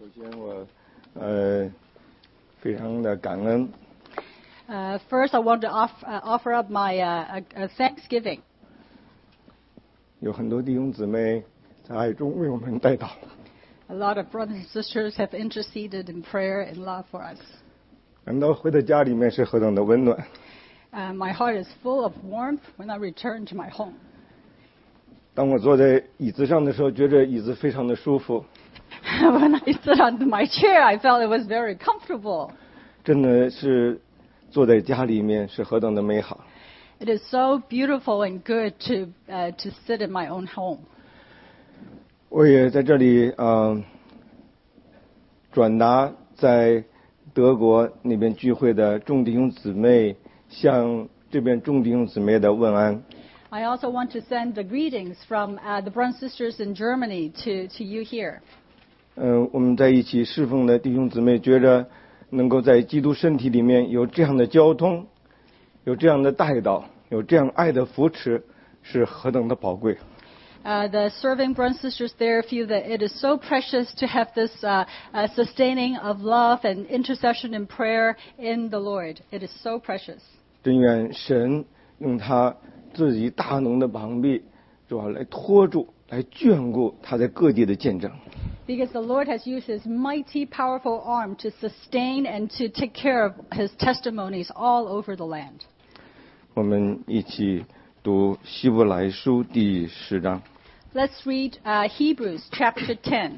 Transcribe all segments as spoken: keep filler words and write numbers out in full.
首先我呃非常的感恩。 Uh, first, I want to off, uh, offer up my uh, uh, Thanksgiving. 有很多弟兄姊妹在爱中为我们代祷。 A lot of brothers and sisters have interceded in prayer and love for us. 感到回到家里面是何等的温暖。 Uh, my heart is full of warmth when I return to my home. 当我坐在椅子上的时候，觉得椅子非常的舒服。 When I sit on my chair, I felt it was very comfortable. 真的是坐在家里面是何等的美好。 It is so beautiful and good to uh, to sit in my own home. 我也在这里嗯、呃、转达在德国那边聚会的众弟兄姊妹向这边众弟兄姊妹的问安。 I also want to send the greetings from uh, the brothers and sisters in Germany to, to you here. 嗯、呃，我们在一起侍奉的弟兄姊妹觉着能够在基督身体里面有这样的交通，有这样的带导，有这样爱的扶持，是何等的宝贵。 Uh, the serving brothers and sisters there feel that it is so precious to have this uh, uh, sustaining of love and intercession and prayer in the Lord. It is so precious. 真愿神用他自己大能的膀臂，主要来托住，来眷顾他在各地的见证。 Because the Lord has used His mighty, powerful arm to sustain and to take care of His testimonies all over the land. 我们一起读希伯来书第十章。 Let's read uh, Hebrews chapter ten.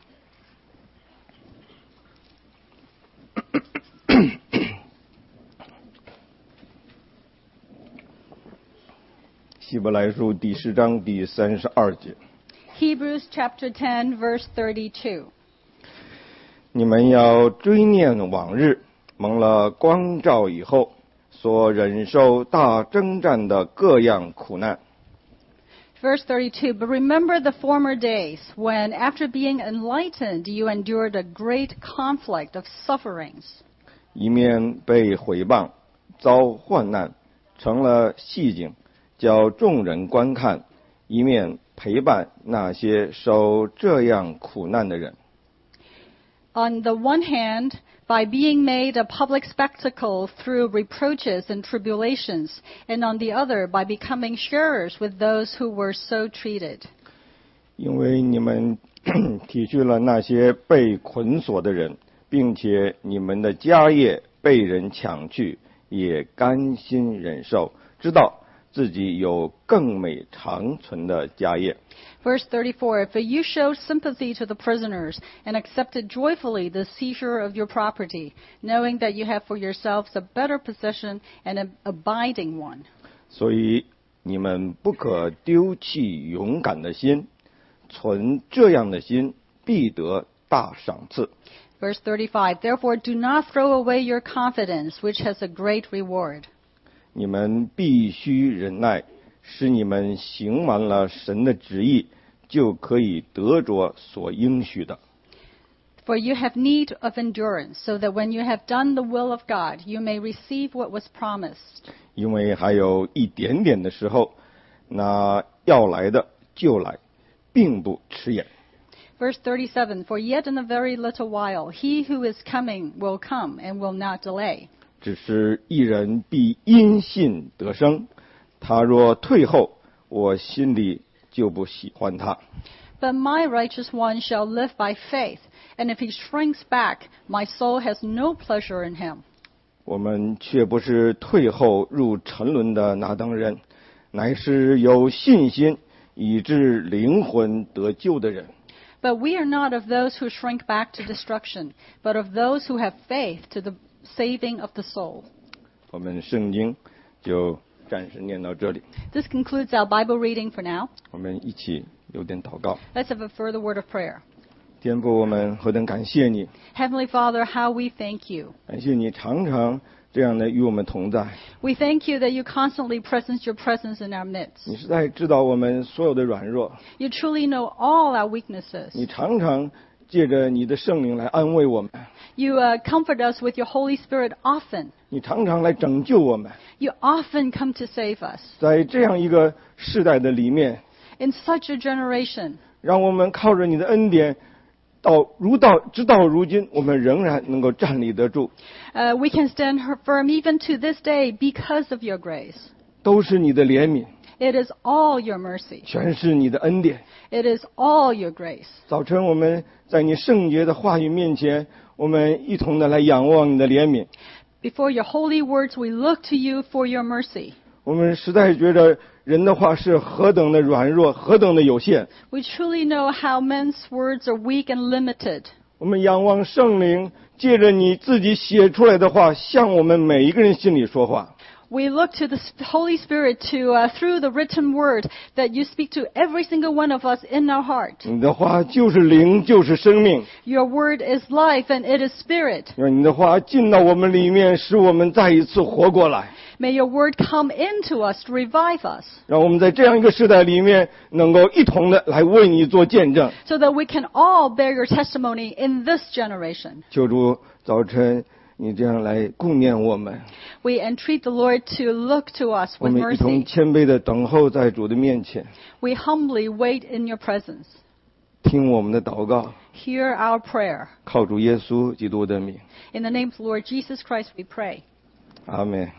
希伯来书第十章第三十二节。 Hebrews chapter ten, verse thirty-two. 你们要追念往日，蒙了光照以后，所忍受大征战的各样苦难。 Verse thirty-two, but remember the former days when, after being enlightened, you endured a great conflict of sufferings. 一面被毁谤，遭患难，成了戏景，叫众人观看；一面陪伴那些受这样苦难的人。 On the one hand, by being made a public spectacle through reproaches and tribulations, and on the other, by becoming sharers with those who were so treated. 因为你们体恤了那些被捆锁的人，并且你们的家业被人抢去，也甘心忍受，知道自己有更美长存的家业。 Verse thirty-four, for you showed sympathy to the prisoners and accepted joyfully the seizure of your property, knowing that you have for yourselves a better possession and an abiding one. 所以你们不可丢弃勇敢的心，存这样的心，必得大赏赐。 Verse thirty-five, therefore do not throw away your confidence, which has a great reward. 你们必须忍耐，使你们行完了神的旨意，就可以得着所应许的。 For you have need of endurance, so that when you have done the will of God, you may receive what was promised. 因为还有一点点的时候，那要来的就来，并不迟延。 Verse thirty-seven, for yet in a very little while, he who is coming will come and will not delay. 只是一人必因信得生，他若退后，我心里就不喜欢他。 But my righteous one shall live by faith, and if he shrinks back, my soul has no pleasure in him. 我们却不是退后入沉沦的那等人，乃是有信心以致灵魂得救的人。 But we are not of those who shrink back to destruction, but of those who have faith to the saving of the soul. 我们圣经就暂时念到这里。 This concludes our Bible reading for now. 我们一起有点祷告。 Let's have a further word of prayer. 天父，我们何等感谢你， Heavenly Father, how we thank you. 感谢你常常这样的与我们同在。 We thank you that you constantly presence your presence in our midst. 你实在知道我们所有的软弱， You truly know all our weaknesses. 你常常借着你的圣灵来安慰我们， You uh, comfort us with your Holy Spirit often. 你常常来拯救我们。 You often come to save us. 在这样一个世代的里面， In such a generation, 让我们靠着你的恩典， 到如到直到如今，我们仍然能够站立得住， Uh, we can stand firm even to this day because of your grace. 都是你的怜悯， It is all your mercy. 全是你的恩典。 It is all your grace. 早晨我们在你圣洁的话语面前，我们一同的来仰望你的怜悯。 Before your holy words, we look to you for your mercy. 我们实在觉得人的话是何等的软弱，何等的有限。 We truly know how men's words are weak and limited. 我们仰望圣灵，借着你自己写出来的话，向我们每一个人心里说话。 We look to the Holy Spirit to, uh, through the written word, that you speak to every single one of us in our heart. 你的话就是灵，就是生命。 Your word is life and it is spirit. 让你的话进到我们里面，使我们再一次活过来。 May your word come into us to revive us, 让我们在这样一个时代里面，能够一同的来为你做见证。 so that we can all bear your testimony in this generation. 求主早晨，你这样来顾念我们， We entreat the Lord to look to us 我 with 们一同 mercy. 谦卑的等候在主的面前， We humbly wait in your presence. 听我们的祷告， Hear our prayer. 靠主耶稣基督的名， In the name of the Lord Jesus Christ we pray. 阿们。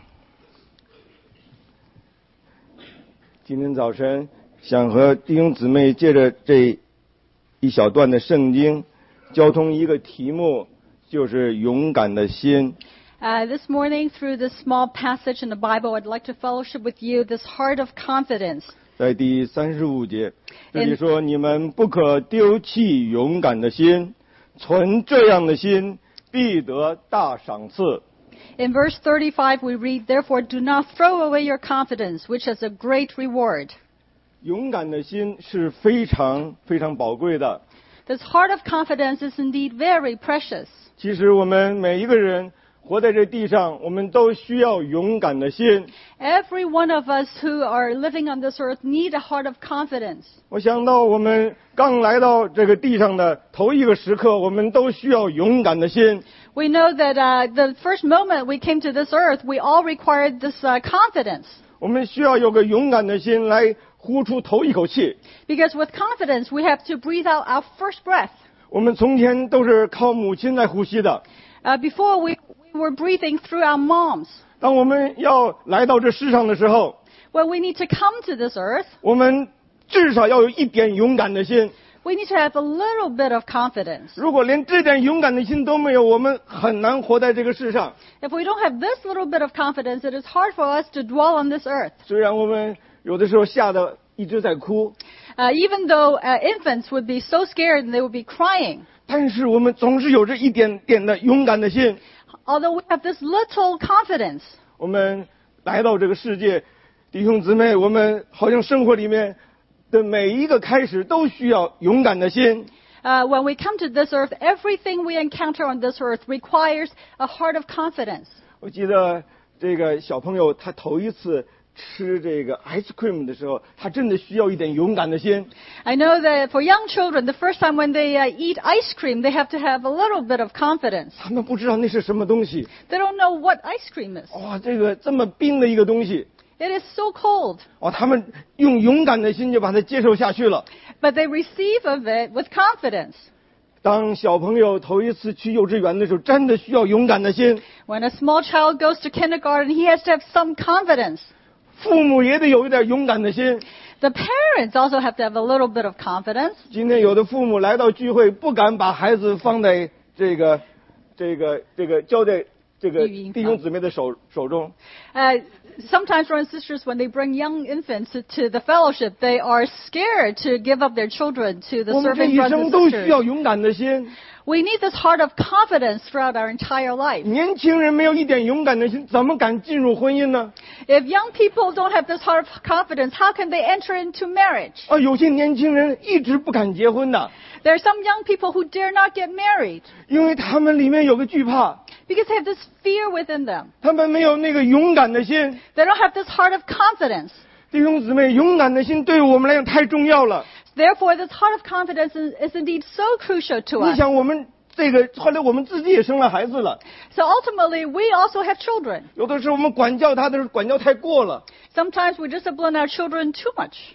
今天早晨想和弟兄姊妹借着这一小段的圣经，交通一个题目，就是勇敢的心。 Uh, this morning, through this small passage in the Bible, I'd like to fellowship with you this heart of confidence. 在第三十五节，这里说：“你们不可丢弃勇敢的心，存这样的心，必得大赏赐。” In verse thirty-five, we read, "Therefore do not throw away your confidence, which has a great reward." 勇敢的心是非常非常宝贵的。 This heart of confidence is indeed very precious. 其实我们每一个人活在这地上，我们都需要勇敢的心。 Every one of us who are living on this earth need a heart of confidence. 我想到我们刚来到这个地上的头一个时刻，我们都需要勇敢的心。 We know that uh, the first moment we came to this earth, we all required this uh, confidence. 我们需要有个勇敢的心来呼出头一口气。 Because with confidence, we have to breathe out our first breath. 我们从前都是靠母亲来呼吸的。 Uh, before, we, we were breathing through our moms. 当我们要来到这世上的时候， When we need to come to this earth, 我们至少要有一点勇敢的心。 we need to have a little bit of confidence. 如果连这点勇敢的心都没有，我们很难活在这个世上。 If we don't have this little bit of confidence, it is hard for us to dwell on this earth. 虽然我们有的时候吓得一直在哭， Uh, even though uh, infants would be so scared and they would be crying, 但是我们总是有着一点点的勇敢的心。 although we have this little confidence, 我们来到这个世界，弟兄姊妹，我们好像生活里面的每一个开始都需要勇敢的心。 uh, when we come to this earth, everything we encounter on this earth requires a heart of confidence. 我记得这个小朋友他头一次吃这个 ice cream 的时候，他真的需要一点勇敢的心。 I know that for young children, the first time when they uh, eat ice cream, they have to have a little bit of confidence. 他们不知道那是什么东西， They don't know what ice cream is. 哇，这个这么冰的一个东西， It is so cold. 哦，他们用勇敢的心就把它接受下去了。 But they receive of it with confidence. 当小朋友头一次去幼稚园的时候，真的需要勇敢的心。 When a small child goes to kindergarten, he has to have some confidence. 父母也得有一点勇敢的心。 The parents also have to have a little bit of confidence. 今天有的父母来到聚会，不敢把孩子放在这个、这个、这个交在这个弟兄姊妹的手手中。 Uh, sometimes brothers and sisters, when they bring young infants to, to the fellowship, they are scared to give up their children to the 我们这 serving 一 brothers 生 and 都需 sisters. 要勇敢的心。 We need this heart of confidence throughout our entire life. 年轻人没有一点勇敢的心，怎么敢进入婚姻呢？ If young people don't have this heart of confidence, how can they enter into marriage? 啊，有些年轻人一直不敢结婚的， There are some young people who dare not get married 因为他们里面有个惧怕， because they have this fear within them. 他们没有那个勇敢的心。 They don't have this heart of confidence. 弟兄姊妹，勇敢的心对我们来讲太重要了。 Therefore, this heart of confidence is, is indeed so crucial to 你 us. 想，我们这个后来我们自己也生了孩子了， So ultimately, we also have children. 有的时候我们管教他的时候管教太过了， Sometimes we discipline our children too much.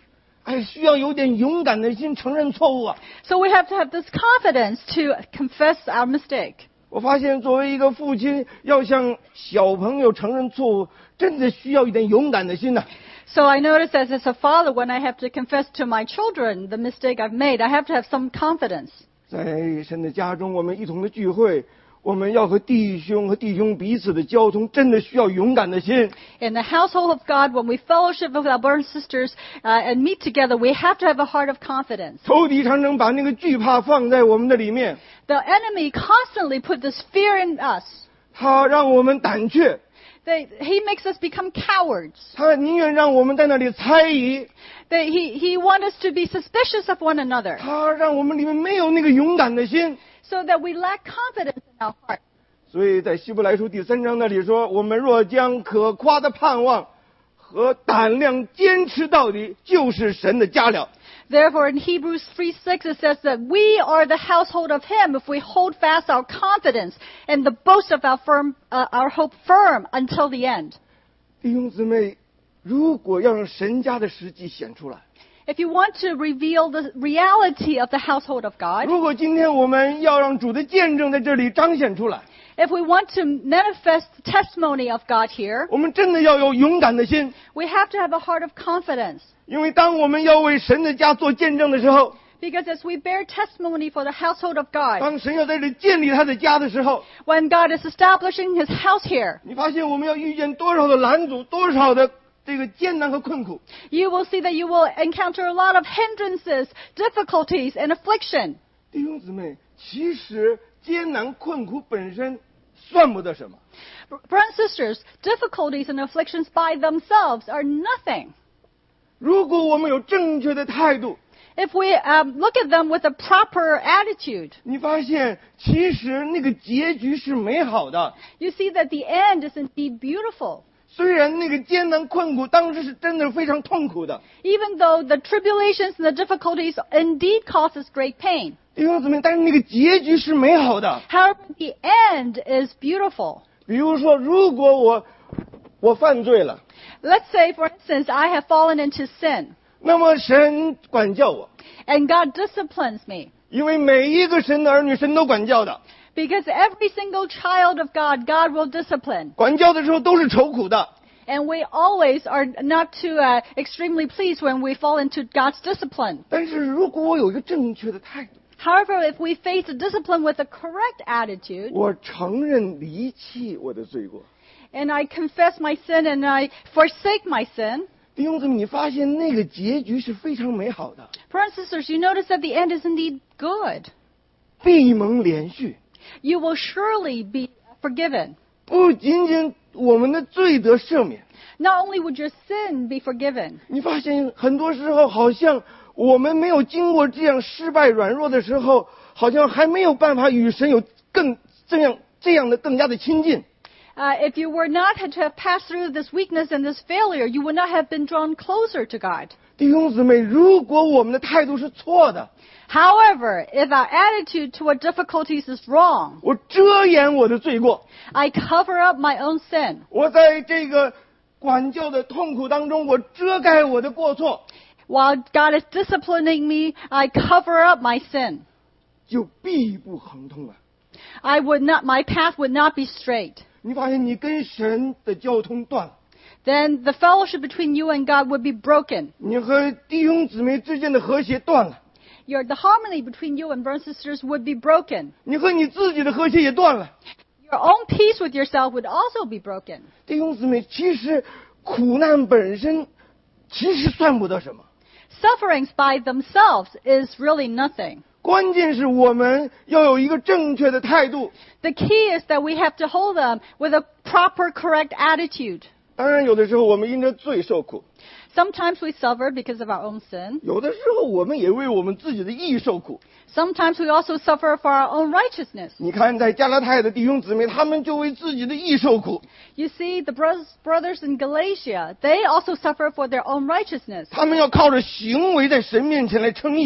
哎，需要有点勇敢的心承认错误啊。 So we have to have this confidence to confess our mistake. 我发现作为一个父亲，要向小朋友承认错误，真的需要一点勇敢的心呐、 So I notice that as a father, when I have to confess to my children the mistake I've made, I have to have some confidence. 在神的家中，我们一同的聚会，我们要和弟兄和弟兄彼此的交通，真的需要勇敢的心。 In the household of God, when we fellowship with our brothers and sisters uh, and meet together, we have to have a heart of confidence. 仇敌常常把那个惧怕放在我们的里面， The enemy constantly put this fear in us. 他让我们胆怯， They, he makes us become cowards. 他宁愿让我们在那里猜疑， They, he, he wants us to be suspicious of one another 他让我们里面没有那个勇敢的心。 so that we lack confidence in our heart. 所以在希伯来书第三章那里说，我们若将可夸的盼望和胆量坚持到底，就是神的家了。 Therefore, in Hebrews three six, it says that we are the household of Him if we hold fast our confidence and the boast of our, firm, uh, our hope firm until the end. 弟兄姊妹，如果要让神家的实际显出来， If you want to reveal the reality of the household of God, 如果今天我们要让主的见证在这里彰显出来， if we want to manifest the testimony of God here, 我们真的要有勇敢的心。 we have to have a heart of confidence. 因为当我们要为神的家做见证的时候， Because as we bear testimony for the household of God, 当神要在这里建立他的家的时候， when God is establishing His house here, 你发现我们要遇见多少的拦阻，多少的这个艰难和困苦。 you will see that you will encounter a lot of hindrances, difficulties, and affliction. 弟兄姊妹，其实艰难困苦本身算不得什么。 Brothers and sisters, difficulties and afflictions by themselves are nothing. 如果我们有正确的态度， If we um, look at them with a proper attitude, 你发现其实那个结局是美好的。 you see that the end is indeed beautiful. 虽然那个艰难困苦当时是真的非常痛苦的， Even though the tribulations and the difficulties indeed cause us great pain. 弟兄姊妹，但是那个结局是美好的。 However, the end is beautiful. 比如说，如果我我犯罪了， Let's say, for instance, I have fallen into sin, 那么神管教我， and God disciplines me. 因为每一个神的儿女，神都管教的。 Because every single child of God, God will discipline. 管教的时候都是愁苦的。 And we always are not too uh, extremely pleased when we fall into God's discipline. 但是如果我有一个正确的态度， However, if we face the discipline with a correct attitude, 我承认离弃我的罪过。 and I confess my sin and I forsake my sin, 弟兄姊妹，你发现那个结局是非常美好的， brothers and sisters, you notice that the end is indeed good. 闭蒙连续， You will surely be forgiven. 不仅仅我们的罪得赦免。 Not only would your sin be forgiven, 你发现很多时候，好像我们没有经过这样失败软弱的时候，好像还没有办法与神有更这样这样的更加的亲近。 uh, if you were not to have passed through this weakness and this failure, you would not have been drawn closer to God. 弟兄姊妹，如果我们的态度是错的， However, if our attitude toward difficulties is wrong, 我遮掩我的罪过， I cover up my own sin. 我在这个管教的痛苦当中，我遮盖我的过错， While God is disciplining me, I cover up my sin. 就必不亨通了。 I would not, my path would not be straight. 你发现你跟神的交通断了， Then the fellowship between you and God would be broken. 你和弟兄姊妹之间的和谐断了， Your, the harmony between you and brothers and sisters would be broken. 你和你自己的和谐也断了。 Your own peace with yourself would also be broken. 弟兄姊妹，其实苦难本身其实算不得什么， Sufferings by themselves is really nothing. 关键是我们要有一个正确的态度。 The key is that we have to hold them with a proper, correct attitude. 当然，有的时候我们因着罪受苦， Sometimes we suffer because of our own sin. 有的时候我们也为我们自己的义受苦。 Sometimes we also suffer for our own righteousness. 你看，在加拉太的弟兄姊妹，他们就为自己的义受苦， You see, the brothers, brothers in Galatia, they also suffer for their own righteousness. 他们要靠着行为在神面前来称义。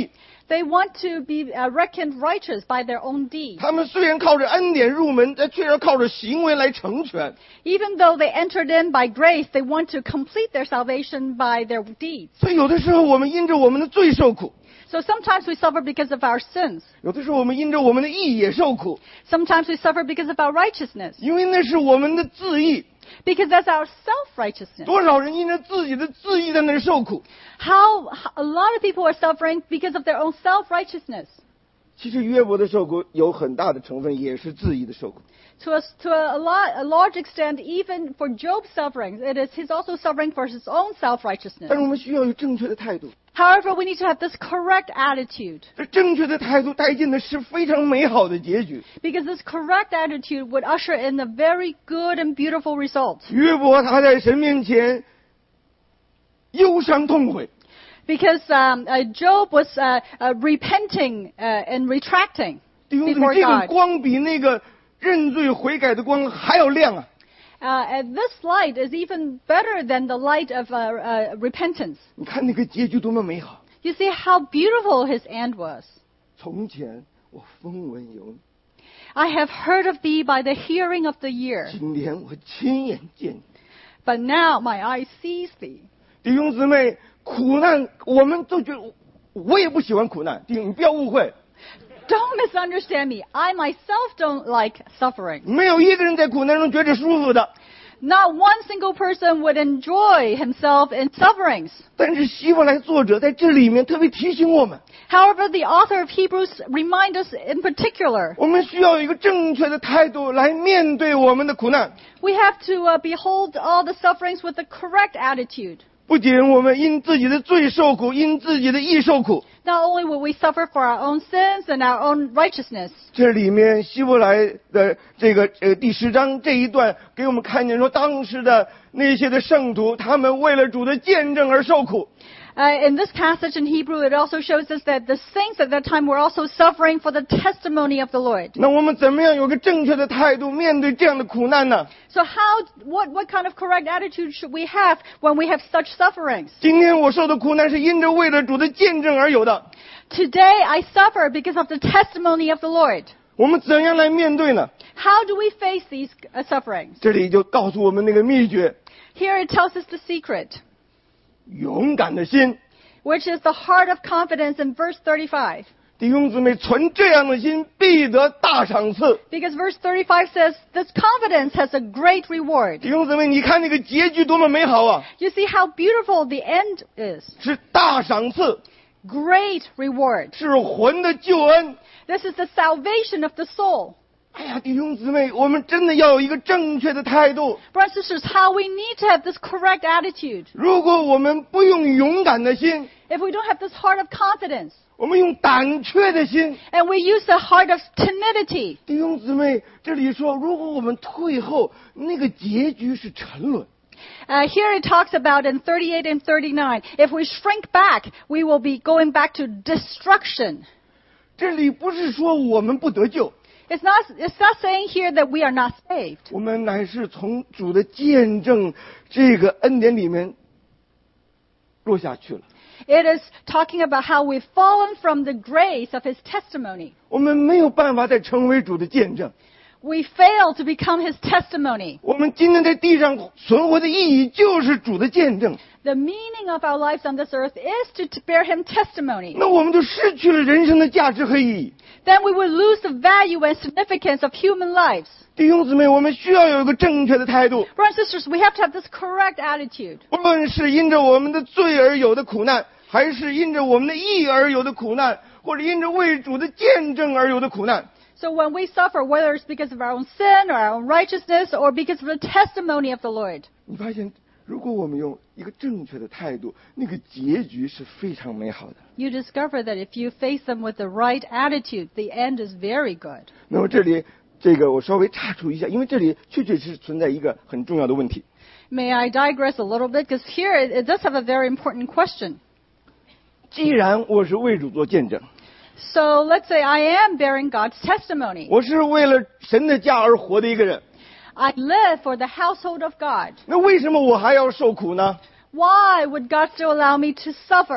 They want to be uh, reckoned righteous by their own deeds. 他们虽然靠着恩典入门，但却要靠着行为来成全。 Even though they entered in by grace, they want to complete their salvation by their deeds. 所以有的时候我们因着我们的罪受苦， So sometimes we suffer because of our sins. 有的时候我们因着我们的义也受苦， Sometimes we suffer because of our righteousness. 因为那是我们的自义。 Because that's our self-righteousness. 多少人因着自己的自义在那里受苦？ How a lot of people are suffering because of their own self-righteousness. 其实约伯的受苦有很大的成分也是自义的受苦。 To a, to a, lot, a large extent, even for Job's sufferings, it is he's also suffering for his own 但 self-righteousness. 是我们需要有正确的态度， However, we need to have this correct attitude. 这正确的态度带进的是非常美好的结局。 Because this correct attitude would usher in a very good and beautiful result. 约伯他在神面前忧伤痛悔， Because um, uh, Job was uh, uh, repenting uh, and retracting 弟兄姊妹， before 这个 God. 光比那个认罪悔改的光还要亮啊！ Uh, and this light is even better than the light of uh, uh, repentance. 你看那个结局多么美好！ You see how beautiful his end was. 从前我风闻有你， I have heard of thee by the hearing of the ear, 今年我亲眼见你。 but now my eye sees thee. 弟兄姊妹，苦难我们都觉得，我也不喜欢苦难，弟兄你不要误会， Don't misunderstand me. I myself don't like suffering. 没有一个人在苦难中觉着舒服的。 Not one single person would enjoy himself in sufferings. 但是希伯来作者在这里面特别提醒我们， However, the author of Hebrews remind us in particular, 我们需要有一个正确的态度来面对我们的苦难。 we have to uh, behold all the sufferings with the correct attitude. 不仅我们因自己的罪受苦，因自己的义受苦， Not only will we suffer for our own sins and our own righteousness, 这里面希伯来的这个呃第十章这一段给我们看见说，当时的那些的圣徒，他们为了主的见证而受苦。 Uh, in this passage in Hebrew, it also shows us that the saints at that time were also suffering for the testimony of the Lord. 那我们怎么样有个正确的态度面对这样的苦难呢？ So how, what, what kind of correct attitude should we have when we have such sufferings? 今天我受的苦难是因着为了主的见证而有的， Today I suffer because of the testimony of the Lord. 我们怎样来面对呢？ How do we face these uh, sufferings? 这里就告诉我们那个秘诀： Here it tells us the secret, 勇敢的心。 which is the heart of confidence in verse thirty-five. 弟兄姊妹，存这样的心，必得大赏赐。 Because verse thirty-five says, this confidence has a great reward. 弟兄姊妹，你看那个结局多么美好啊！ You see how beautiful the end is. 是大赏赐， Great reward. 是魂的救恩。 This is the salvation of the soul. 哎呀，弟兄姊妹，我们真的要有一个正确的态度。 Brothers and sisters, how we need to have this correct attitude. 如果我们不用勇敢的心， If we don't have this heart of confidence, 我们用胆怯的心， and we use the heart of timidity, 弟兄姊妹，这里说，如果我们退后，那个结局是沉沦。 uh, here it talks about in thirty-eight and thirty-nine, if we shrink back, we will be going back to destruction. 这里不是说我们不得救， It's not, it's not saying here that we are not saved. 我们乃是从主的见证这个恩典里面落下去了。 It is talking about how we've fallen from the grace of His testimony. 我们没有办法再成为主的见证。 We fail to become His testimony. 我们今天在地上存活的意义就是主的见证。 The meaning of our lives on this earth is to, to bear Him testimony. 那我们就失去了人生的价值和意义。 Then we will lose the value and significance of human lives. 弟兄姊妹，我们需要有一个正确的态度。 Brothers and sisters, we have to have this correct attitude. 不论是因着我们的罪而有的苦难，还是因着我们的义而有的苦难，或者因着为主的见证而有的苦难， So when we suffer, whether it's because of our own sin or our own righteousness or because of the testimony of the Lord, 你发现，如果我们用一个正确的态度，那个结局是非常美好的。 you discover that if you face them with the right attitude, the end is very good. 那么这里，这个我稍微插出一下，因为这里确确实实存在一个很重要的问题。 May I digress a little bit? Because here it, it does have a very important question. 既然我是为主做见证， So let's say I am bearing God's testimony. 我是为了神的家而活的一个人， I live for the household of God. 那为什么我还要受苦呢？ Why would God still allow me to suffer?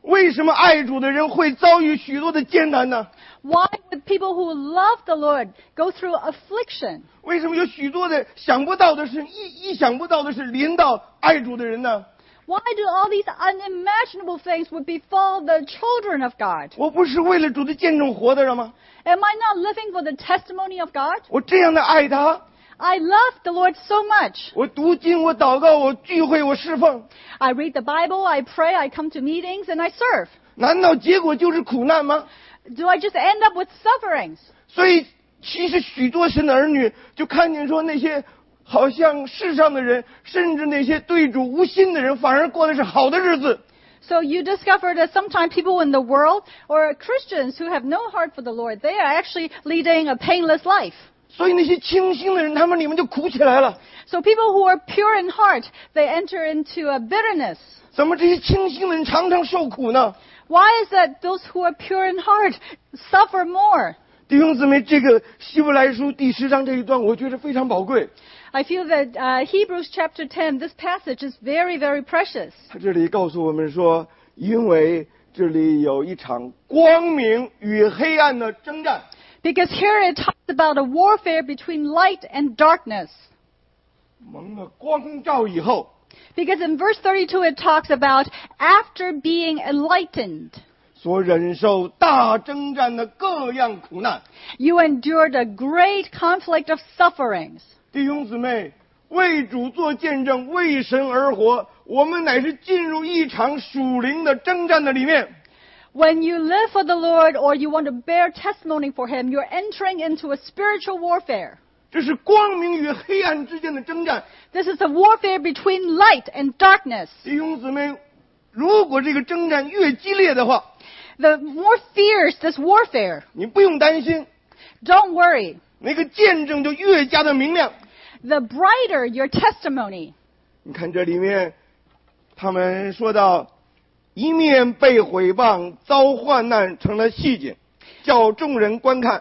为什么爱主的人会遭遇许多的艰难呢？ Why would people who love the Lord go through affliction? 为什么有许多的想不到的事，意意想不到的事临到爱主的人呢？ Why do all these unimaginable things would befall the children of God? 我不是为了主的见证活的吗？ Am I not living for the testimony of God? 我这样的爱他， I love the Lord so much. 我读经，我祷告，我聚会，我侍奉， I read the Bible, I pray, I come to meetings, and I serve. 难道结果就是苦难吗？ Do I just end up with sufferings? 所以，其实许多神的儿女就看见说，那些好像世上的人，甚至那些对主无心的人，反而过的是好的日子。 So you discover that sometimes people in the world, or Christians who have no heart for the Lord, they are actually leading a painless life. 所以那些清心的人，他们里面就苦起来了。 So people who are pure in heart, they enter into a bitterness. 怎么这些清心的人常常受苦呢？ Why is that those who are pure in heart suffer more? 弟兄姊妹，这个希伯来书第十章这一段，我觉得非常宝贵。 I feel that uh, Hebrews chapter ten, this passage is very, very precious. 他这里告诉我们说，因为这里有一场光明与黑暗的征战。 Because here it talks about a warfare between light and darkness. 蒙了光照以后， Because in verse thirty-two it talks about after being enlightened, 所忍受大征战的各样苦难。 you endured a great conflict of sufferings. 弟兄姊妹，为主做见证，为神而活，我们乃是进入一场属灵的征战的里面。 When you live for the Lord or you want to bear testimony for Him, you're entering into a spiritual warfare. 这是光明与黑暗之间的征战。 This is a warfare between light and darkness. 弟兄姊妹，如果这个征战越激烈的话， The more fierce this warfare, 你不用担心， don't worry. 那个见证就越加的明亮。 The brighter your testimony. 你看这里面，他们说到，一面被毁谤，遭患难，成了戏景，叫众人观看。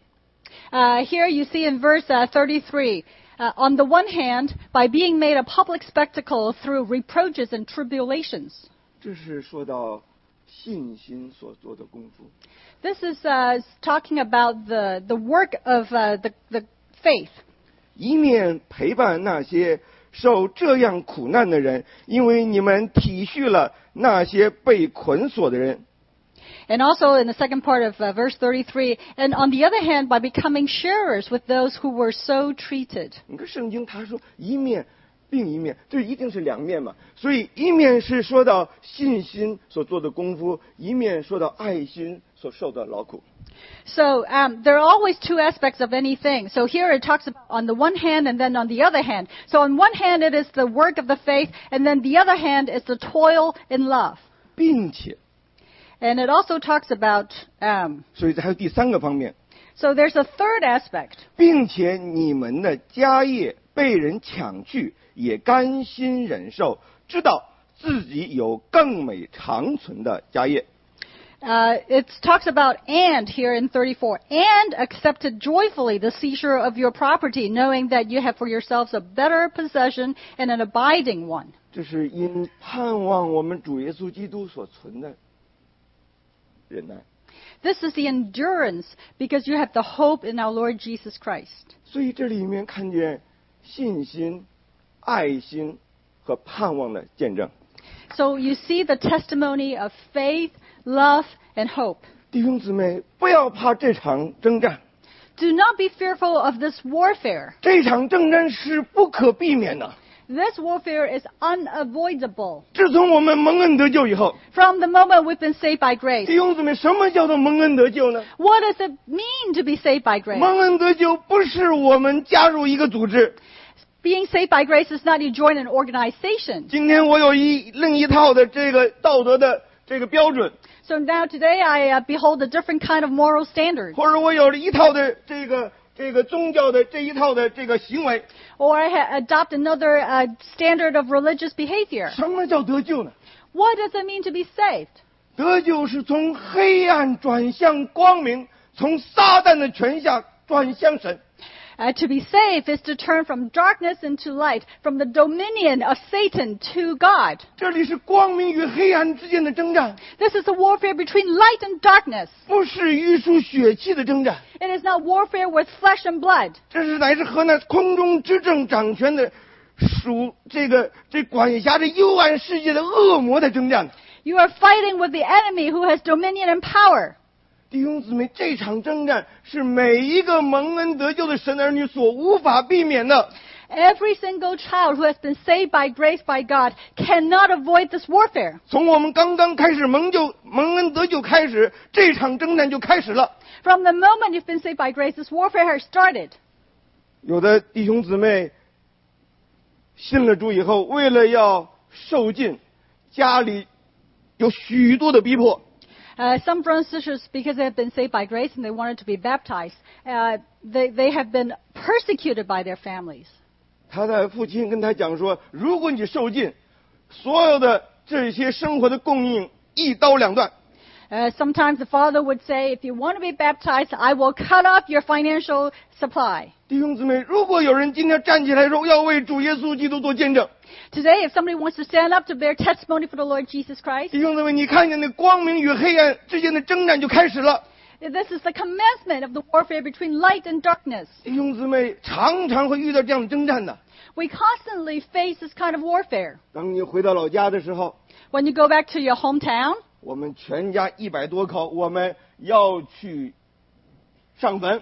Uh, here you see in verse uh, thirty-three, uh, on the one hand, by being made a public spectacle through reproaches and tribulations. 这是说到信心所做的功夫。 This is uh, talking about the, the work of uh, the, the faith. 一面陪伴那些受这样苦难的人，因为你们体恤了那些被捆锁的人。 And also in the second part of uh, verse thirty-three, and on the other hand, by becoming sharers with those who were so treated. 你看圣经他说一面并一面，这一定是两面嘛。所以一面是说到信心所做的功夫，一面说到爱心所受的劳苦。 So um, there are always two aspects of anything. So here it talks about on the one hand and then on the other hand. So on one hand it is the work of the faith, and then the other hand is the toil in love. 并且， And it also talks about, um, 所以还有第三个方面， so there's a third aspect. 并且你们的家业被人抢去，也甘心忍受，知道自己有更美长存的家业。 Uh, it talks about and here in thirty-four, and accepted joyfully the seizure of your property, knowing that you have for yourselves a better possession and an abiding one. 这是因盼望我们主耶稣基督所存的忍耐。 This is the endurance because you have the hope in our Lord Jesus Christ. 所以这里面看见信心、爱心和盼望的见证。 So you see the testimony of faith, love, and hope. 弟兄姊妹，不要怕这场征战， Do not be fearful of this warfare. 这场征战是不可避免的。 This warfare is unavoidable. 自从我们蒙恩得救以后， From the moment we've been saved by grace. 弟兄姊妹，什么叫做蒙恩得救呢？ What does it mean to be saved by grace? 蒙恩得救不是我们加入一个组织。 Being saved by grace is not you join an organization. 今天我有一另一套的这个道德的这个标准， So now today I uh, behold a different kind of moral standard. 或者我有了一套的这个这个宗教的这一套的这个行为。 Or I ha- adopt another uh, standard of religious behavior. 什么叫得救呢？ What does it mean to be saved? 得救是从黑暗转向光明，从撒旦的权下转向神。 Uh, to be saved is to turn from darkness into light, from the dominion of Satan to God. 这里是光明与黑暗之间的征战， This is a warfare between light and darkness. 不是约束血气的征战， It is not warfare with flesh and blood. 这是乃是和那空中执政掌权的属这个这管辖着幽暗世界的恶魔的征战。 You are fighting with the enemy who has dominion and power. 弟兄姊妹，这场征战是每一个蒙恩得救的神儿女所无法避免的。 Every single child who has been saved by grace by God cannot avoid this warfare. 从我们刚刚开始蒙救蒙恩得救开始，这场征战就开始了。 From the moment you've been saved by grace, this warfare has started. 有的弟兄姊妹信了主以后，为了要受尽，家里有许多的逼迫。 Uh, some brothers and sisters, because they have been saved by grace and they wanted to be baptized, uh, they, they have been persecuted by their families. 他的父亲跟他讲说，如果你受尽，所有的这些生活的供应一刀两断。 Uh, sometimes the father would say, if you want to be baptized, I will cut off your financial supply. 弟兄姊妹，如果有人今天站起来说要为主耶稣基督做见证， Today, if somebody wants to stand up to bear testimony for the Lord Jesus Christ, 弟兄姊妹，你看见那光明与黑暗之间的征战就开始了。 this is the commencement of the warfare between light and darkness. 弟兄姊妹常常会遇到这样的征战的。 We constantly face this kind of warfare. 当你回到老家的时候， When you go back to your hometown, 我们全家一百多口，我们要去上坟。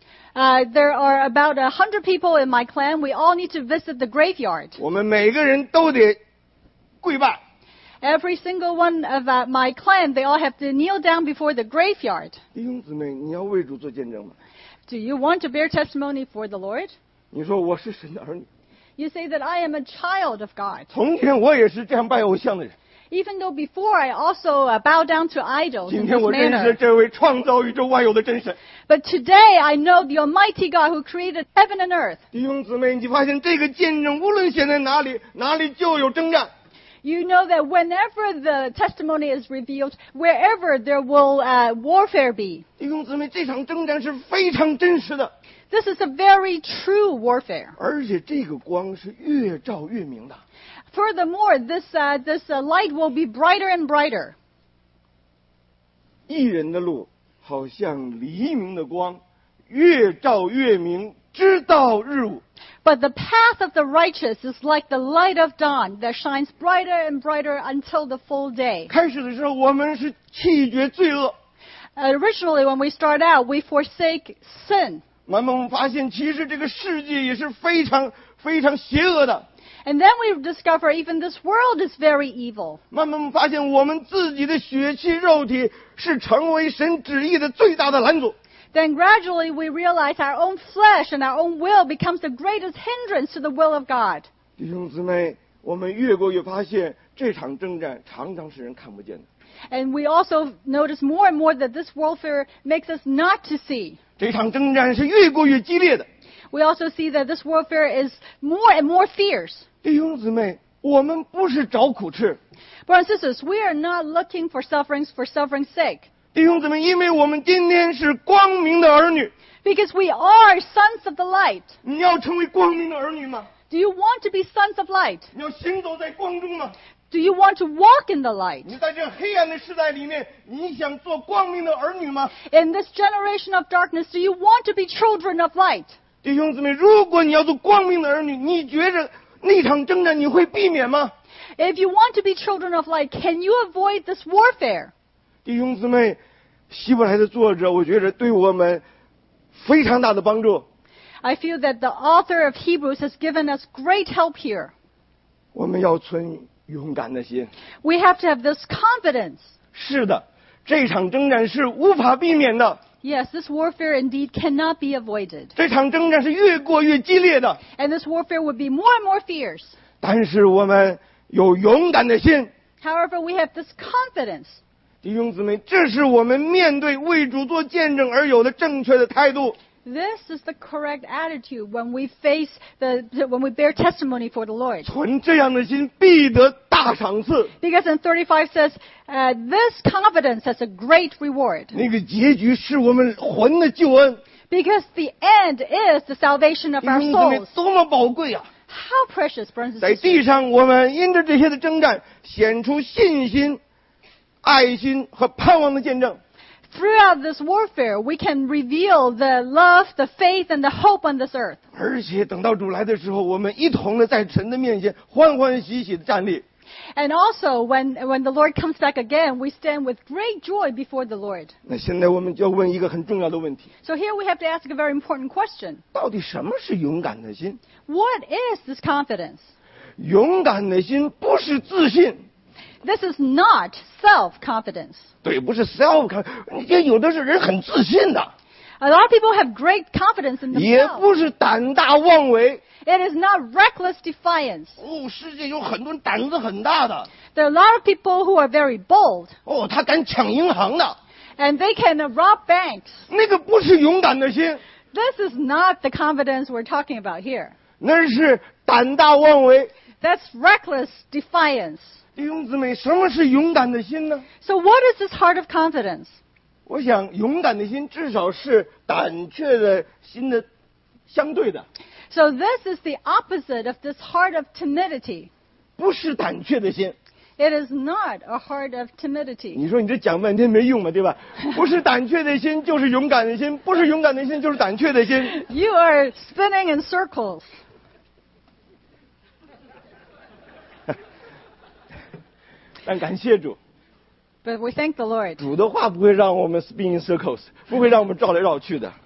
uh, there are about a hundred people in my clan. We all need to visit the graveyard. 我们每个人都得跪拜。 Every single one of uh, my clan, they all have to kneel down before the graveyard. 弟兄姊妹，你要为主做见证吗？ Do you want to bear testimony for the Lord? 你说我是神的儿女， You say that I am a child of God. 从前我也是这样拜偶像的人。 Even though before I also uh, bow down to idols 今 in 天 this 我认识 manner. 这位创造宇宙万有的真神。 But today I know the Almighty God who created heaven and earth. 弟兄姊妹，你发现这个见证无论显在哪里，哪里就有征战。 You know that whenever the testimony is revealed, wherever there will uh, warfare be. 弟兄姊妹，这场征战是非常真实的， This is a very true warfare. 而且这个光是越照越明的。 Furthermore, this, uh, this uh, light will be brighter and brighter. 义人的路好像黎明的光，越照越明，直到日午。 But the path of the righteous is like the light of dawn that shines brighter and brighter until the full day. 开始的时候，我们是弃绝罪恶， Uh, originally, when we start out, we forsake sin. 慢慢我们发现，其实这个世界也是非常非常邪恶的。 And then we discover even this world is very evil. 慢慢我们发现，我们自己的血气肉体是成为神旨意的最大的拦阻。 Then gradually we realize our own flesh and our own will becomes the greatest hindrance to the will of God. 弟兄姊妹，我们越过越发现，这场征战常常是人看不见的。 And we also notice more and more that this warfare makes us not to see. 这场征战是越过越激烈的。 We also see that this warfare is more and more fierce. 弟兄姊妹，我们不是找苦吃。 Brothers and sisters, we are not looking for sufferings for suffering's sake. 弟兄姊妹，因为我们今天是光明的儿女， Because we are sons of the light. 你要成为光明的儿女吗？ Do you want to be sons of light? 你要行走在光中吗？ Do you want to walk in the light? 你在这黑暗的时代里面，你想做光明的儿女吗？ In this generation of darkness, do you want to be children of light? 弟兄姊妹，如果你要做光明的儿女，你觉着那场征战你会避免吗？ If you want to be children of light, can you avoid this warfare? 弟兄姊妹，希伯来的作者，我觉得对我们非常大的帮助。 I feel that the author of Hebrews has given us great help here. 我们要存勇敢的心。 We have to have this confidence. 是的，这场征战是无法避免的。 Yes, this warfare indeed cannot be avoided. 这场征战是越过越激烈的， And this warfare would be more and more fierce. 但是我们有勇敢的心。 However, we have this confidence. 弟兄姊妹，这是我们面对为主做见证而有的正确的态度。 This is the correct attitude when we face the, when we bear testimony for the Lord. 存这样的心，必得大赏赐。 Because in thirty-five says, uh, this confidence has a great reward. 那个结局是我们魂的救恩。 Because the end is the salvation of 弟 our 兄姊妹， souls. 多么宝贵啊！ How precious, brothers and 在地 sisters. 上，我们因着这些的征战，显出信心、爱心和盼望的见证。 Throughout this warfare, we can reveal the love, the faith, and the hope on this earth. 而且等到主来的时候，我们一同的在神的面前欢欢喜喜的站立。 And also, when, when the Lord comes back again, we stand with great joy before the Lord. 那现在我们就要问一个很重要的问题： So here we have to ask a very important question. 到底什么是勇敢的心？ What is this confidence? 勇敢的心不是自信， This is not self-confidence. 对，不是 self 看，也有的是人很自信的， A lot of people have great confidence in 也 themselves. 不是胆大妄为。 It is not reckless defiance. 哦，世界有很多人胆子很大的， There are a lot of people who are very bold, 哦，他敢抢银行的， and they can uh, rob banks. 那个不是勇敢的心， This is not the confidence we're talking about here. 那是胆大妄为。 That's reckless defiance. 弟兄姊妹，什么是勇敢的心呢？ So what is this heart of confidence? 我想，勇敢的心至少是胆怯的心的相对的， So this is the opposite of this heart of timidity. 不是胆怯的心。 It is not a heart of timidity. 你说你这讲半天没用嘛，对吧？不是胆怯的心，就是勇敢的心；不是勇敢的心，就是胆怯的心。 You are spinning in circles. 但感谢主， But we thank the Lord. 主的话不会让我们 spin in circles， 不会让我们绕来绕去的。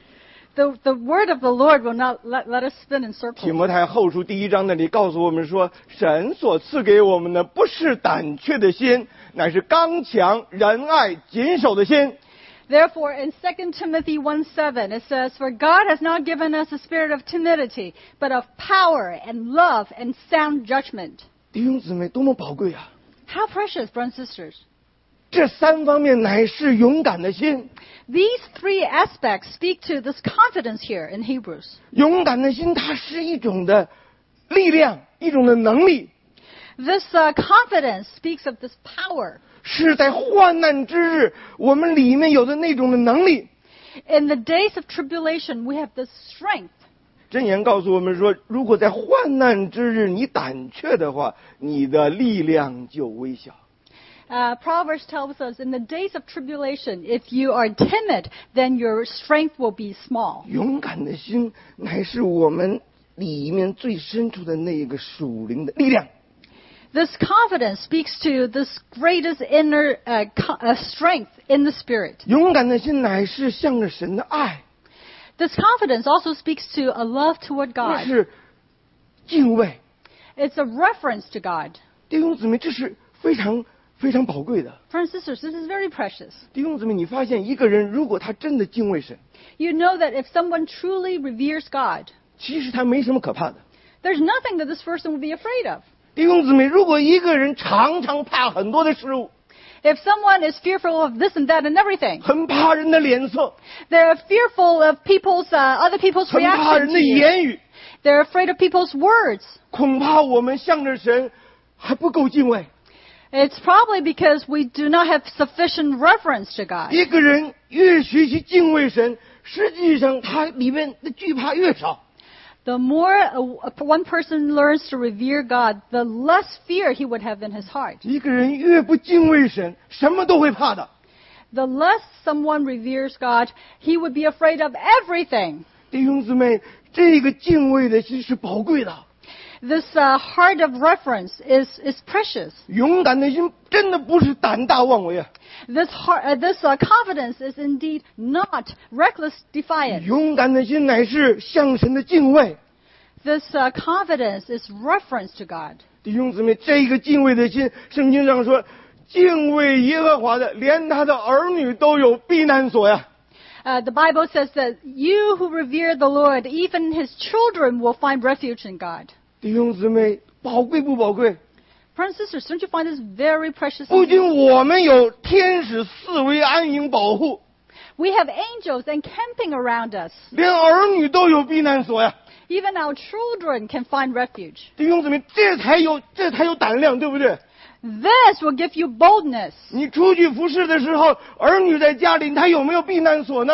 The, the word of the Lord will not let, let us spin in 提 circles. 摩太后书第一章那里告诉我们说，神所赐给我们的不是胆怯的心，乃是刚强、仁爱、谨守的心。 Therefore, in Second Timothy one seven, it says, For God has not given us a spirit of timidity, but of power and love and sound judgment. 弟兄姊妹，多么宝贵啊！ How precious, brothers and sisters. 这三方面乃是勇敢的心。 These three aspects speak to this confidence here in Hebrews. 勇敢的心，它是一种的力量，一种的能力， This uh, confidence speaks of this power. 是在患难之日，我们里面有的那种的能力。 In the days of tribulation, we have this strength. 箴言告诉我们说，如果在患难之日你胆怯的话，你的力量就微小。 Uh, Proverbs tells us, in the days of tribulation, if you are timid, then your strength will be small. 勇敢的心乃是我们里面最深处的那个属灵的力量。 This confidence speaks to this greatest inner uh, co- uh, strength in the spirit. 勇敢的心乃是向着神的爱， This confidence also speaks to a love toward 这 God. 是敬畏。 It's a reference to God. 弟兄姊妹，这是非常非常宝贵的。 Friends and sisters, this is very precious. 弟兄姊妹，你发现一个人如果他真的敬畏神， You know that if someone truly reveres God, 其实他没什么可怕的。 there's nothing that this person would be afraid of. 弟兄姊妹，如果一个人常常怕很多的事物， If someone is fearful of this and that and everything, 很怕人的脸色， they're fearful of people's, uh, other people's 很怕 reaction 人 to 的 you. 言语， They're afraid of people's words. 恐怕我们向着神还不够敬畏。 It's probably because we do not have sufficient reverence to God. 一个人越学习敬畏神，实际上他里面的惧怕越少。 The more a, one person learns to revere God, the less fear he would have in his heart. 一个人越不敬畏神，什么都会怕的。 The less someone reveres God, he would be afraid of everything. 弟兄姊妹，这个敬畏的心是宝贵的。 This uh, heart of reverence is, is precious. 勇敢的心真的不是胆大妄为啊！ This, heart, uh, this uh, confidence is indeed not reckless defiance. 勇敢的心乃是向神的敬畏。 This uh, confidence is reference to God. 弟兄姊妹，这个敬畏的心，圣经上说，敬畏耶和华的，连他的儿女都有避难所呀。 Uh, the Bible says that you who revere the Lord, even his children will find refuge in God. 弟兄姊妹，宝贵不宝贵？ Brothers and sisters, don't you find this very precious? 不仅我们有天使四围安营保护， We have angels encamping around us. 连儿女都有避难所呀。 Even our children can find refuge. 弟兄姊妹，这才有这才有胆量，对不对？ This will give you boldness. 你出去服侍的时候，儿女在家里，他有没有避难所呢？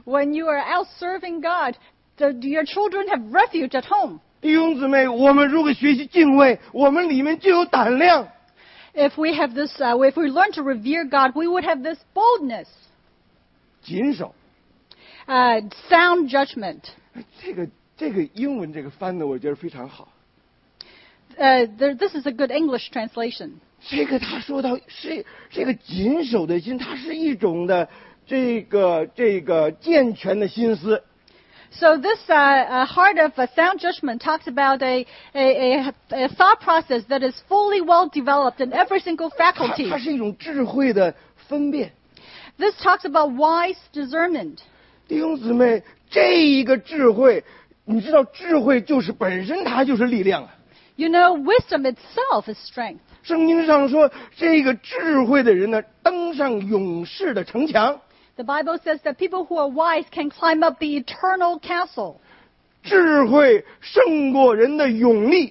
When you are out serving God, do your children have refuge at home? 弟兄姊妹，我们如果学习敬畏，我们里面就有胆量。 If we have this, uh, if we learn to revere God, we would have this boldness, 谨守。 uh, sound judgment. 这个这个英文这个翻的，我觉得非常好。 Uh, there, this is a good English translation. 这个他说到是这个谨守的心，它是一种的这个这个健全的心思。 So this uh, uh, heart of uh, sound judgment talks about a, a, a, a thought process that is fully well developed in every single 它 faculty. 它是一种智慧的分辨。 This talks about wise discernment. 弟兄姊妹，这一个智慧，你知道，智慧就是本身它就是力量啊。 You know, wisdom itself is strength. 圣经上说，这个智慧的人呢，登上勇士的城墙。 The Bible says that people who are wise can climb up the eternal castle. 智慧胜过人的勇力。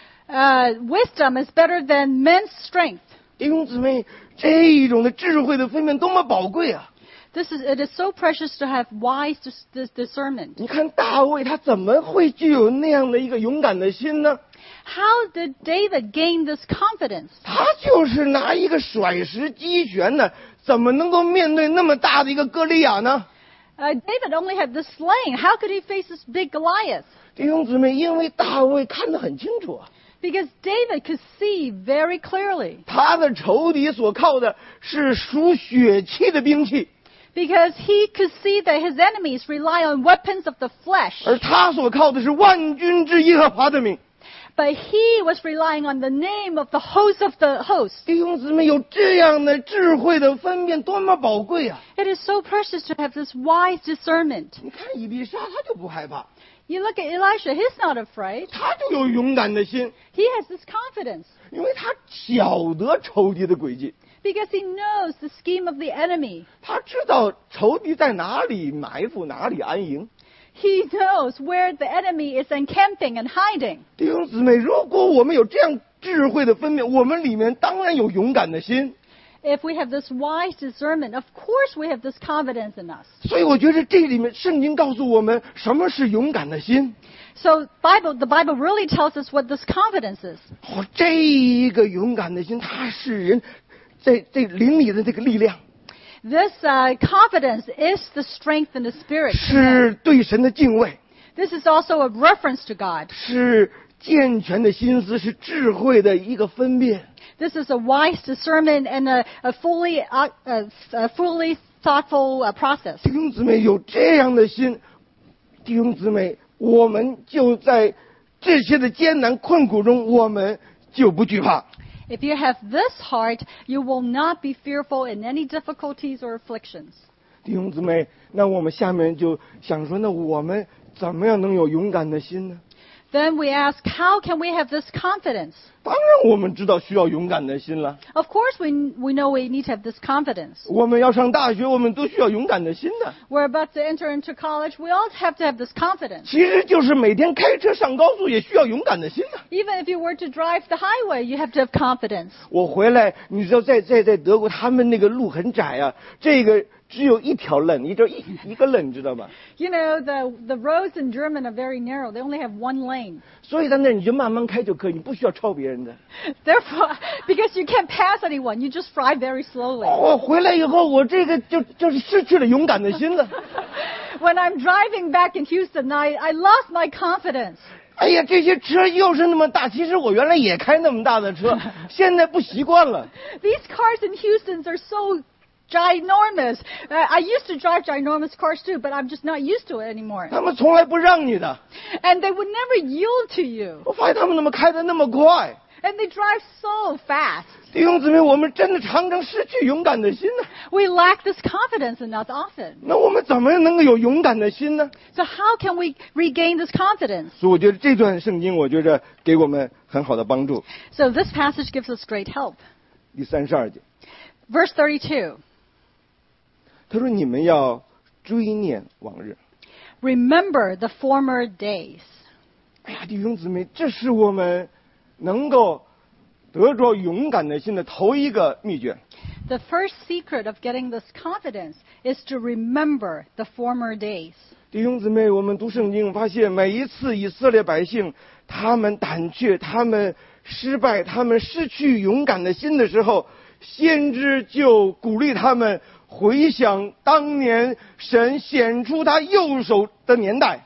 Uh, wisdom is better than men's strength. 弟兄姊妹，这一种的智慧的分辨多么宝贵啊！ This is, it is so precious to have wise dis- dis- discernment. 你看大卫他怎么会具有那样的一个勇敢的心呢？ How did David gain this confidence? 他就是拿一个甩石击拳的，怎么能够面对那么大的一个歌利亚呢？ Uh, David only had this sling. How could he face this big Goliath? 弟兄姊妹，因为大卫看得很清楚啊， Because David could see very clearly. 他的仇敌所靠的是属血气的兵器， Because he could see that his enemies rely on weapons of the flesh. 而他所靠的是万军之耶和华的名。 But he was relying on the name of the host of the host. 弟兄姊妹，有这样的智慧的分辨，多么宝贵啊！ It is so precious to have this wise discernment. 你看以利沙，他就不害怕， You look at Elisha, he's not afraid. 他就有勇敢的心， He has this confidence. 因为他晓得仇敌的诡计， Because he knows the scheme of the enemy. 他知道仇敌在哪里埋伏，哪里安营。 He knows where the enemy is encamping and hiding. 弟兄姊妹，如果我们有这样智慧的分辨，我们里面当然有勇敢的心。 If we have this wise discernment, of course we have this confidence in us. 所以我觉得这里面圣经告诉我们什么是勇敢的心。 So Bible, the Bible really tells us what this confidence is. 哦，这一个勇敢的心，它是人在在灵里的这个力量， This uh, confidence is the strength in the spirit. 是对神的敬畏， This is also a reference to God. 是健全的心思，是智慧的一个分辨。 This is a wise discernment and a, a fully, uh, uh, a fully thoughtful uh, process. 弟兄姊妹有这样的心，弟兄姊妹，我们就在这些的艰难困苦中，我们就不惧怕。 If you have this heart, you will not be fearful in any difficulties or afflictions. 弟兄姊妹，那我们下面就想说，那我们怎么样能有勇敢的心呢？ Then we ask, how can we have this confidence? 当然，我们知道需要勇敢的心了。 Of course, we, we know we need to have this confidence. 我们要上大学，我们都需要勇敢的心的。 We're about to enter into college. We all have to have this confidence. 其实就是每天开车上高速也需要勇敢的心的。 Even if you were to drive the highway, you have to have confidence. 我回来，你知道在在在德国，他们那个路很窄啊，这个只有一条楞，一条一一个楞，知道吗？ You know, the, the roads in German are very narrow. They only have one lane. 所以在那儿你就慢慢开就可以，你不需要超别人的。 Therefore, because you can't pass anyone, you just drive very slowly. 我回来以后，我这个就就是失去了勇敢的心了。 When I'm driving back in Houston, I, I lost my confidence. 哎呀，这些车又是那么大，其实我原来也开那么大的车，现在不习惯了。 These cars in Houston are so ginormous. Uh, I used to drive ginormous cars too, but I'm just not used to it anymore. 他们从来不让你的， And they would never yield to you. 我发现他们怎么开的那么快。 And they drive so fast. 弟兄姊妹，我们真的常常失去勇敢的心呢。 We lack this confidence in us often. 那我们怎么能够有勇敢的心呢？ So how can we regain this confidence? 所以我觉得这段圣经，我觉得给我们很好的帮助。 So this passage gives us great help. 第三十二节， Verse thirty-two. 他说：“你们要追念往日。” Remember the former days. 哎呀，弟兄姊妹，这是我们能够得着勇敢的心的头一个秘诀。 The first secret of getting this confidence is to remember the former days. 弟兄姊妹，我们读圣经发现，每一次以色列百姓他们胆怯、他们失败、他们失去勇敢的心的时候，先知就鼓励他们回想当年神显出他右手的年代。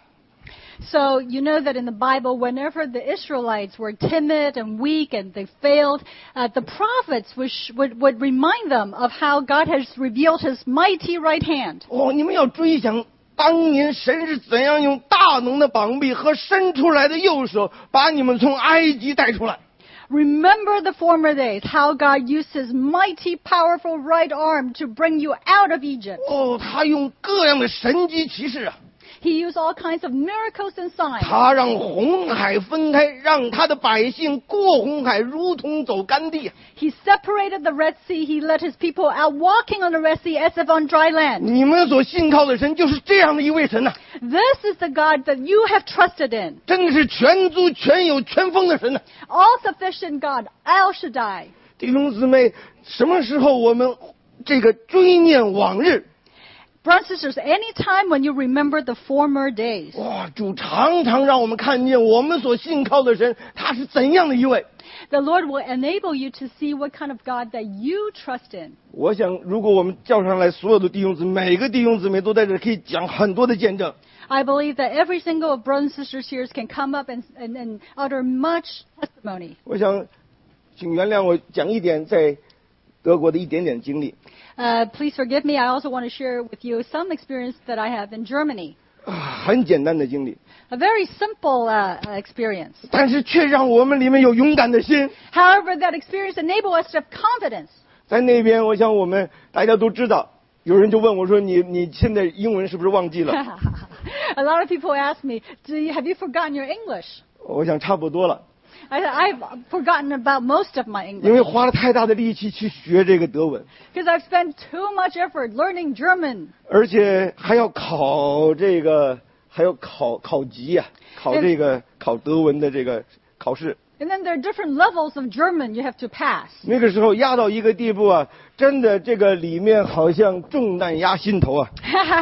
So you know that in the Bible, whenever the Israelites were timid and weak and they failed, uh, the prophets would, would, would remind them of how God has revealed His mighty right hand. 哦，你们要追想当年神是怎样用大能的膀臂和伸出来的右手，把你们从埃及带出来。 Remember the former days, how God used His mighty, powerful right arm to bring you out of Egypt. 哦，他用各样的神迹奇事啊。 He used all kinds of miracles and signs. 他让红海分开，让他的百姓过红海，如同走干地。 He separated the Red Sea. He led His people out walking on the Red Sea as if on dry land. 你们所信靠的神就是这样的一位神呐、啊！ This is the God that you have trusted in. 真的是全租、全有、全丰的神呐、啊！ All-sufficient God, El Shaddai. 弟兄姊妹，什么时候我们这个追念往日？ Brothers and sisters, any time when you remember the former days. 哇，主常常让我们看见我们所信靠的神，他是怎样的一位。 The Lord will enable you to see what kind of God that you trust in. 我想，如果我们叫上来所有的弟兄姊妹，每个弟兄姊妹都在这可以讲很多的见证。 I believe that every single of brothers and sisters here can come up and, and, and utter much testimony. 我想，请原谅我讲一点在德国的一点点经历。 Uh, please forgive me. I also want to share with you some experience that I have in Germany. 啊，很简单的经历。 A very simple uh, experience. 但是却让我们里面有勇敢的心。 However, that experience enabled us to have confidence. 在那边，我想我们大家都知道。有人就问我说：“你你现在英文是不是忘记了？” A lot of people ask me, "Do you, have you forgotten your English?" 我想差不多了。 I said, I've forgotten about most of my 因 English 为花了太大的力气去学这个德文， because I've spent too much effort learning German. 而且还要考这个，还要考考级呀、啊，考这个考德文的这个考试。 And then there are different levels of German you have to pass. 那个时候压到一个地步啊，真的这个里面好像重担压心头啊。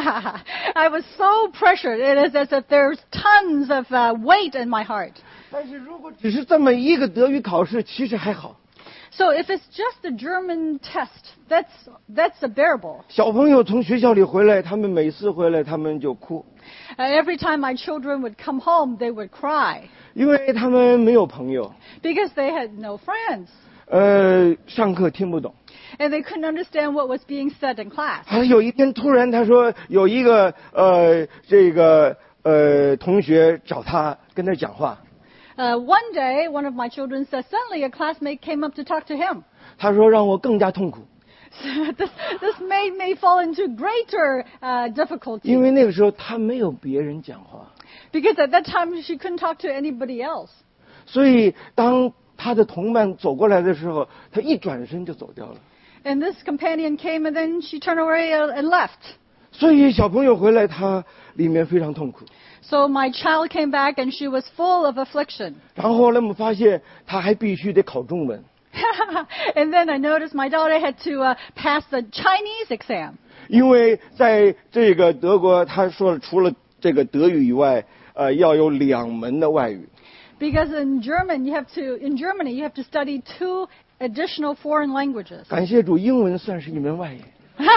I was so pressured. It is as if there's tons of uh, weight in my heart. 但是如果只是这么一个德语考试，其实还好。 So if it's just a German test, that's that's a bearable. 小朋友从学校里回来，他们每次回来他们就哭， Uh, every time my children would come home, they would cry 因为他们没有朋友， because they had no friends 呃，上课听不懂。 and they couldn't understand what was being said in class. 啊，有一天突然他说有一个呃这个呃同学找他跟他讲话， Uh, one day, one of my children said, suddenly a classmate came up to talk to him. 他说让我更加痛苦， So this, this made me fall into greater uh, 因 difficulty 为那个时候他没有别人讲话， because at that time she couldn't talk to anybody else. 所以当他的同伴走过来的时候，他一转身就走掉了。 And this companion came and then she turned away and left. 所以小朋友回来，他里面非常痛苦。 So my child came back and she was full of affliction. 然后呢，我们发现他还必须得考中文， And then I noticed my daughter had to uh, pass the Chinese exam. 因为在这个德国，他说了除了这个德语以外，呃，要有两门的外语。 Because in German you have to in Germany you have to study two additional foreign languages. 感谢主，英文算是一门外语，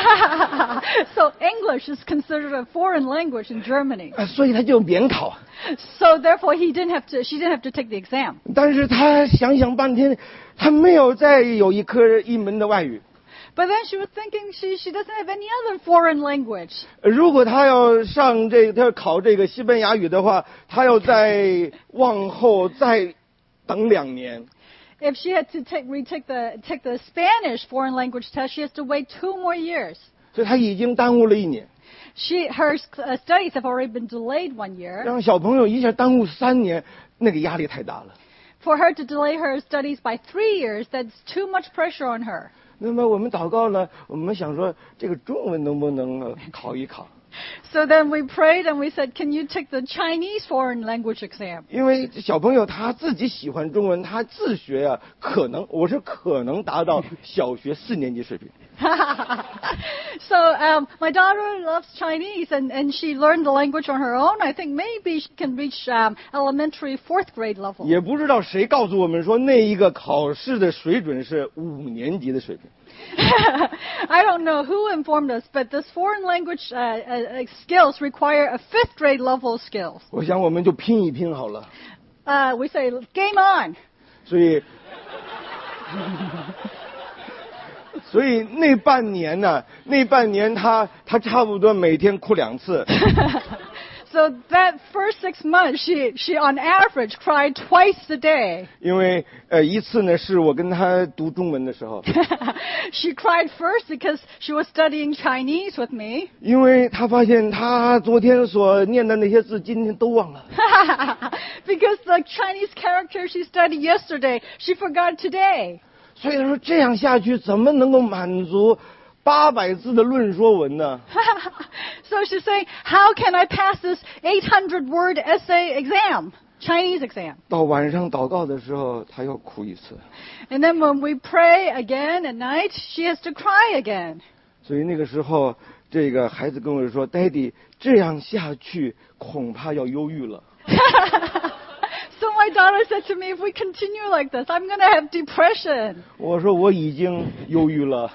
So English is considered a foreign language in Germany. 啊，所以他就免考。 So therefore he didn't have to she didn't have to take the exam. 但是他想想半天，他没有再有一科一门的外语。 But then she was thinking she she doesn't have any other foreign language. 如果他要上这个，他要考这个西班牙语的话，他要再往后再等两年。 If she had to take retake the take the Spanish foreign language test, she has to wait two more years. 所以他已经耽误了一年， She her uh, studies have already been delayed one year. 让小朋友一下耽误三年，那个压力太大了。 For her to delay her studies by three years, that's too much pressure on her. 那么我们祷告呢，我们想说这个中文能不能呃考一考？ So then we prayed and we said, can you take the Chinese foreign language exam? 因为小朋友他自己喜欢中文，他自学啊，可能我是可能达到小学四年级水平。 So um, my daughter loves Chinese and, and she learned the language on her own. I think maybe she can reach um, elementary fourth grade level. 也不知道谁告诉我们说那一个考试的水准是五年级的水平。 I don't know who informed us, but this foreign language uh, uh, skills require a fifth grade level skills. 我想我们就拼一拼好了。 Uh, we say, game on. 所以，所以那半年呢，那半年他他差不多每天哭两次。 So that first six months, she, she on average cried twice a day. 因为呃一次呢是我跟他读中文的时候， She cried first because she was studying Chinese with me. 因为他发现他昨天所念的那些字今天都忘了。 Because the Chinese characters she studied yesterday, she forgot today. 所以他说这样下去怎么能够满足八百字的论说文呢？ So she's saying, how can I pass this eight hundred word essay exam, Chinese exam? 到晚上祷告的时候，他又哭一次。 And then when we pray again at night, she has to cry again. 所以那个时候，这个孩子跟我说 ：“Daddy， 这样下去恐怕要忧郁了。” So my daughter said to me, if we continue like this, I'm going to have depression. 我说我已经忧郁了。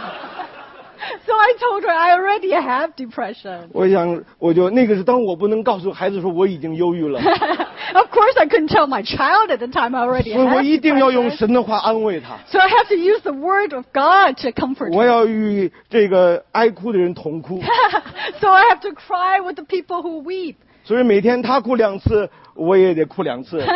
So I told her I already have depression. 我想，我就那个是当我不能告诉孩子说我已经忧郁了， Of course, I couldn't tell my child at the time I already 所以我 had 一定要用 depression. 神的话安慰他。 So I have to use the word of God to comfort 我 her. 要与这个哀哭的人同哭。 So I have to cry with the people who weep. 所以每天他哭两次，我也得哭两次。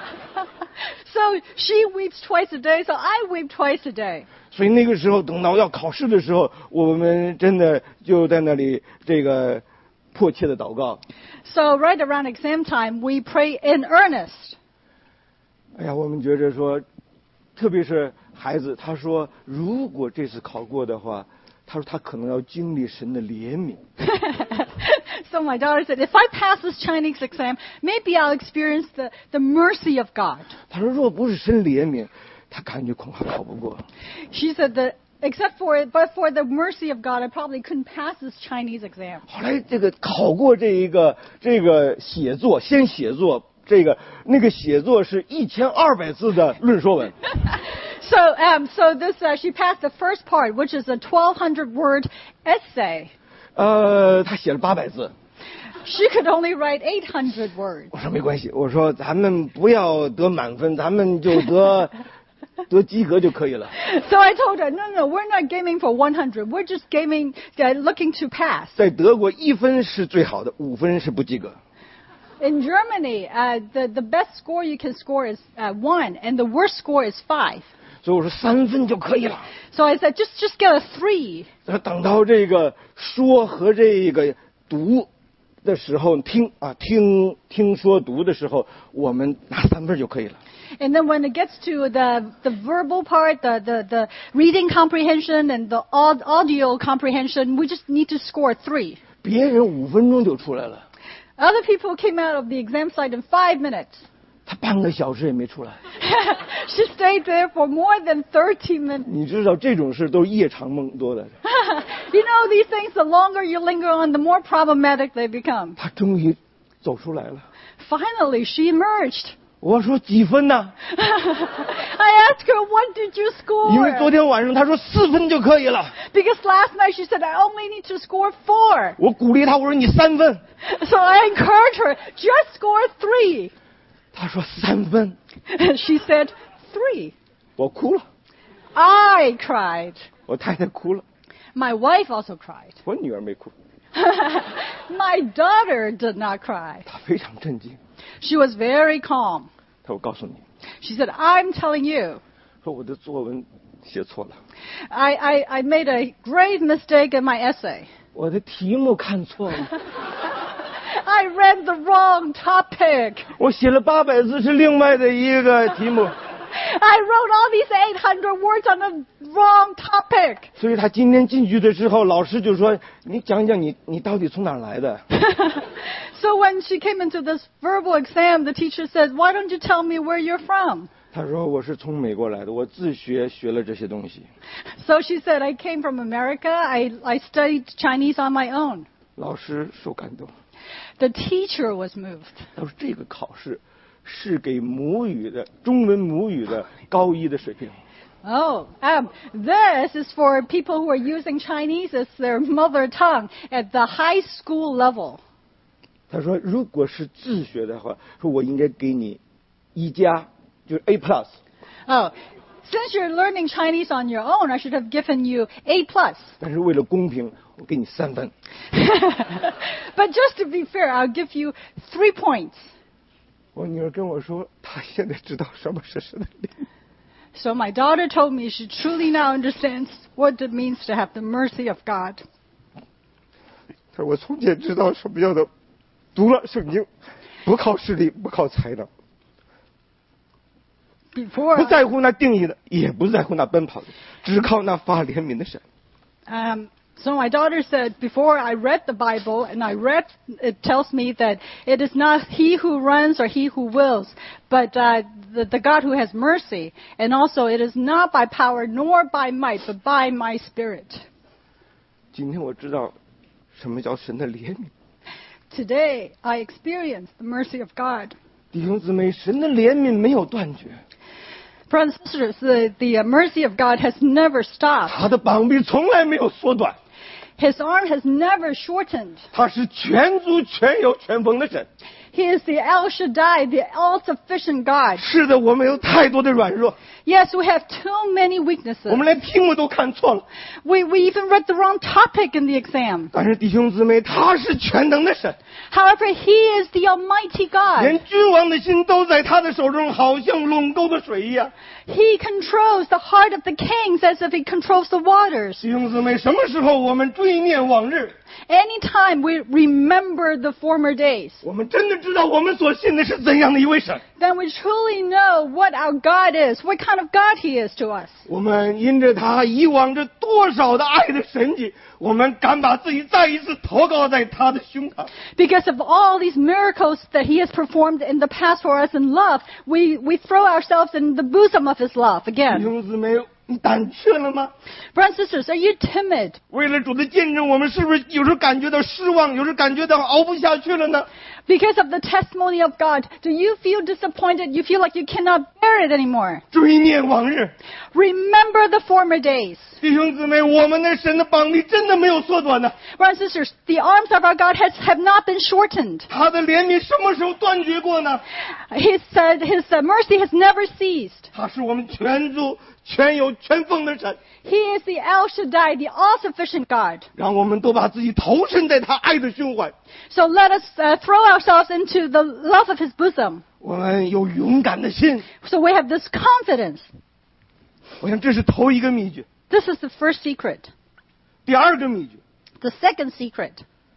So she weeps twice a day, so I weep twice a day. 所以那个时候，等到要考试的时候，我们真的就在那里这个迫切的祷告。 So right around exam time, we pray in earnest. 哎呀，我们觉着说，特别是孩子，他说如果这次考过的话，他说他可能要经历神的怜悯。 So my daughter said, if I pass this Chinese exam, maybe I'll experience the, the mercy of God. 他说若不是神怜悯，他感觉恐怕考不过。 She said that except for it, but for the mercy of God, I probably couldn't pass this Chinese exam. 后来这个考过这一个这个写作，先写作，这个那个写作是一千二百字的论说文。 So, um, so this, uh, she passed the first part, which is a twelve hundred word essay. 呃，他写了八百字。 She could only write eight hundred words. 我说没关系，我说咱们不要得满分，咱们就得得及格就可以了。 So I told her, no, no, we're not gaming for one hundred. We're just gaming, uh, looking to pass. 在德国一分是最好的，五分是不及格。 In Germany, uh, the, the best score you can score is uh, one, and the worst score is five. 所以我说三分就可以了。 So I said, just, just get a three. 然后等到这个说和这个读的时候，听啊听听说读的时候，我们拿三分就可以了。 And then when it gets to the, the verbal part, the, the, the reading comprehension and the aud- audio comprehension, we just need to score three. 别人五分钟就出来了， Other people came out of the exam site in five minutes. 他半个小时也没出来。 She stayed there for more than thirty minutes. 你知道这种事都是夜长梦多的。 You know, these things, the longer you linger on, the more problematic they become. 他终于走出来了。 Finally, she emerged. 我说几分呢？ I asked her, what did you 因为昨 score? 天晚上他说四分就可以了。 Because last night she said, I only need to score four. 我鼓励他，我说你三分。 So I encouraged her, just score three. 他说三分， She said, three. 我哭了， I cried. 我太太哭了， My wife also cried. 我女儿没哭， My daughter did not cry. 她非常震惊。 She was very calm. 她说我告诉你， She said, I'm telling you, 说我的作文写错了， I, I, I made a grave mistake in my essay. 我的题目看错了， I read the wrong topic. 我写了八百字是另外的一个题目。 I wrote all these eight hundred words on the wrong topic. 所以他今天进去的时候，老师就说：“你讲讲你你到底从哪儿来的？” So when she came into this verbal exam, the teacher said, "Why don't you tell me where you're from?" 他说：“我是从美国来的，我自学学了这些东西。” So she said, "I came from America. I I studied Chinese on my own." 老师受感动。 The teacher was moved. 他说：“这个考试是给母语的中文母语的高一的水平。” Oh, um, this is for people who are using Chinese as their mother tongue at the high school level. 他说：“如果是自学的话，说我应该给你一加，就是 A plus。” Oh, since you're learning Chinese on your own, I should have given you A plus. 但是为了公平，我给你三分。 But just to be fair, I'll give you three points. 我女儿跟我说，她现在知道什么是神的怜悯。 So my daughter told me she truly now understands what it means to have the mercy of God. 她说我从前知道什么叫做读了圣经，不靠实力，不靠才能， Before 不在乎那定义的，也不在乎那奔跑的，只靠那发怜悯的神。 Um, so my daughter said, before I read the Bible, and I read, it tells me that it is not he who runs or he who wills, but uh, the, the God who has mercy. And also, it is not by power nor by might, but by my spirit. 今天我知道什么叫神的怜悯。 Today, I experience the mercy of God. 弟兄姊妹，神的怜悯没有断绝， Brothers and sisters, the, the mercy of God has never stopped. 他的膀臂从来没有缩短， His arm has never shortened. 他是全足全有全丰的神。 He is the El Shaddai, the all-sufficient God. 是的，我们有太多的软弱， Yes, we have too many weaknesses. 我们连题目都看错了。 We, we even read the wrong topic in the exam. 但是弟兄姊妹，他是全能的神， However, He is the Almighty God. 连君王的心都在他的手中，好像垄沟的水一样。 He controls the heart of the kings as if He controls the waters. 弟兄姊妹，什么时候我们追念往日， Anytime we remember the former days, 我们真的知道我们所信的是怎样的一位神。 then we truly know what our God is, what kind of God He is to us. 我们因着他以往着多少的爱的神迹，我们敢把自己再一次投靠在他的胸膛。 Because of all these miracles that He has performed in the past for us in love, we, we throw ourselves in the bosom of His love 弟 again. 兄姊妹，你胆怯了吗？ Brothers and sisters, are you timid? 为了主的见证，我们是不是有时候感觉到失望，有时候感觉到熬不下去了呢？ Because of the testimony of God, do you feel disappointed? You feel like you cannot bear it anymore? 追念往日， Remember the former days. 弟兄姊妹，我们的神的膀臂真的没有缩短呢。 Brothers and sisters, the arms of our God has, have not been shortened. 他的怜悯什么时候断绝过呢？ His, uh, his uh, mercy has never ceased. 他是我们全足全有全丰的神， He is the El Shaddai, the all-sufficient God. 让我们都把自己投身在他爱的胸怀。 So let us uh, throw ourselves into the love of His bosom. 我们有勇敢的心， So we have this confidence. 我想这是头一个秘诀。 This is the first secret. 第二个秘诀， The second secret.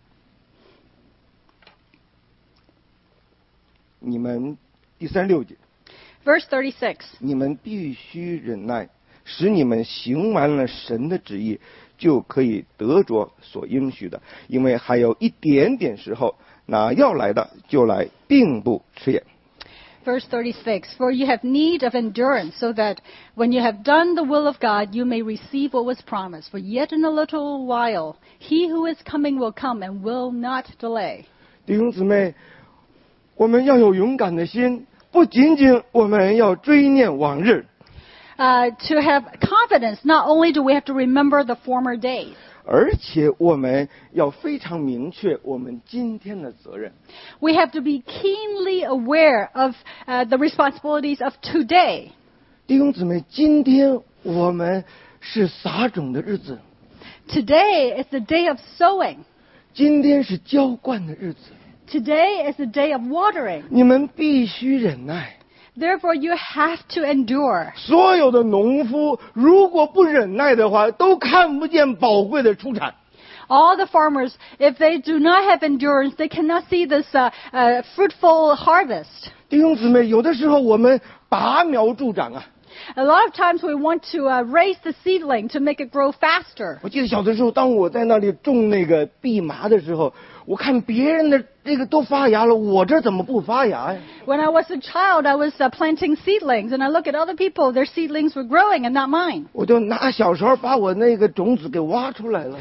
你们第三十六节， Verse thirty-six. 你们必须忍耐，使你们行完了神的旨意，就可以得着所应许的。因为还有一点点时候，那要来的就来，并不迟延。 Verse thirty-six, For you have need of endurance, so that when you have done the will of God, you may receive what was promised. For yet in a little while, he who is coming will come and will not delay. 弟兄姊妹，我们要有勇敢的心，不仅仅我们要追念往日， Uh, to have confidence, not only do we have to remember the former days, 而且我们要非常明确我们今天的责任。 we have to be keenly aware of uh, the responsibilities of today. 弟兄姊妹，今天我们是撒种的日子， Today is the day of sowing. 今天是浇灌的日子， Today is the day of watering. 你们必须忍耐。 Therefore, you have to endure. 所有的农夫如果不忍耐的话，都看不见宝贵的出产。 All the farmers, if they do not have endurance, they cannot see this uh, uh, fruitful harvest. 弟兄姊妹，有的时候我们拔苗助长啊， A lot of times we want to uh, raise the seedling to make it grow faster. 我记得小的时候，当我在那里种那个蓖麻的时候，我看别人的这个都发芽了，我这怎么不发芽呀？ When I was a child, I was uh, planting seedlings, and I look at other people, their seedlings were growing and not mine. 我就拿小勺把我那个种子给挖出来了。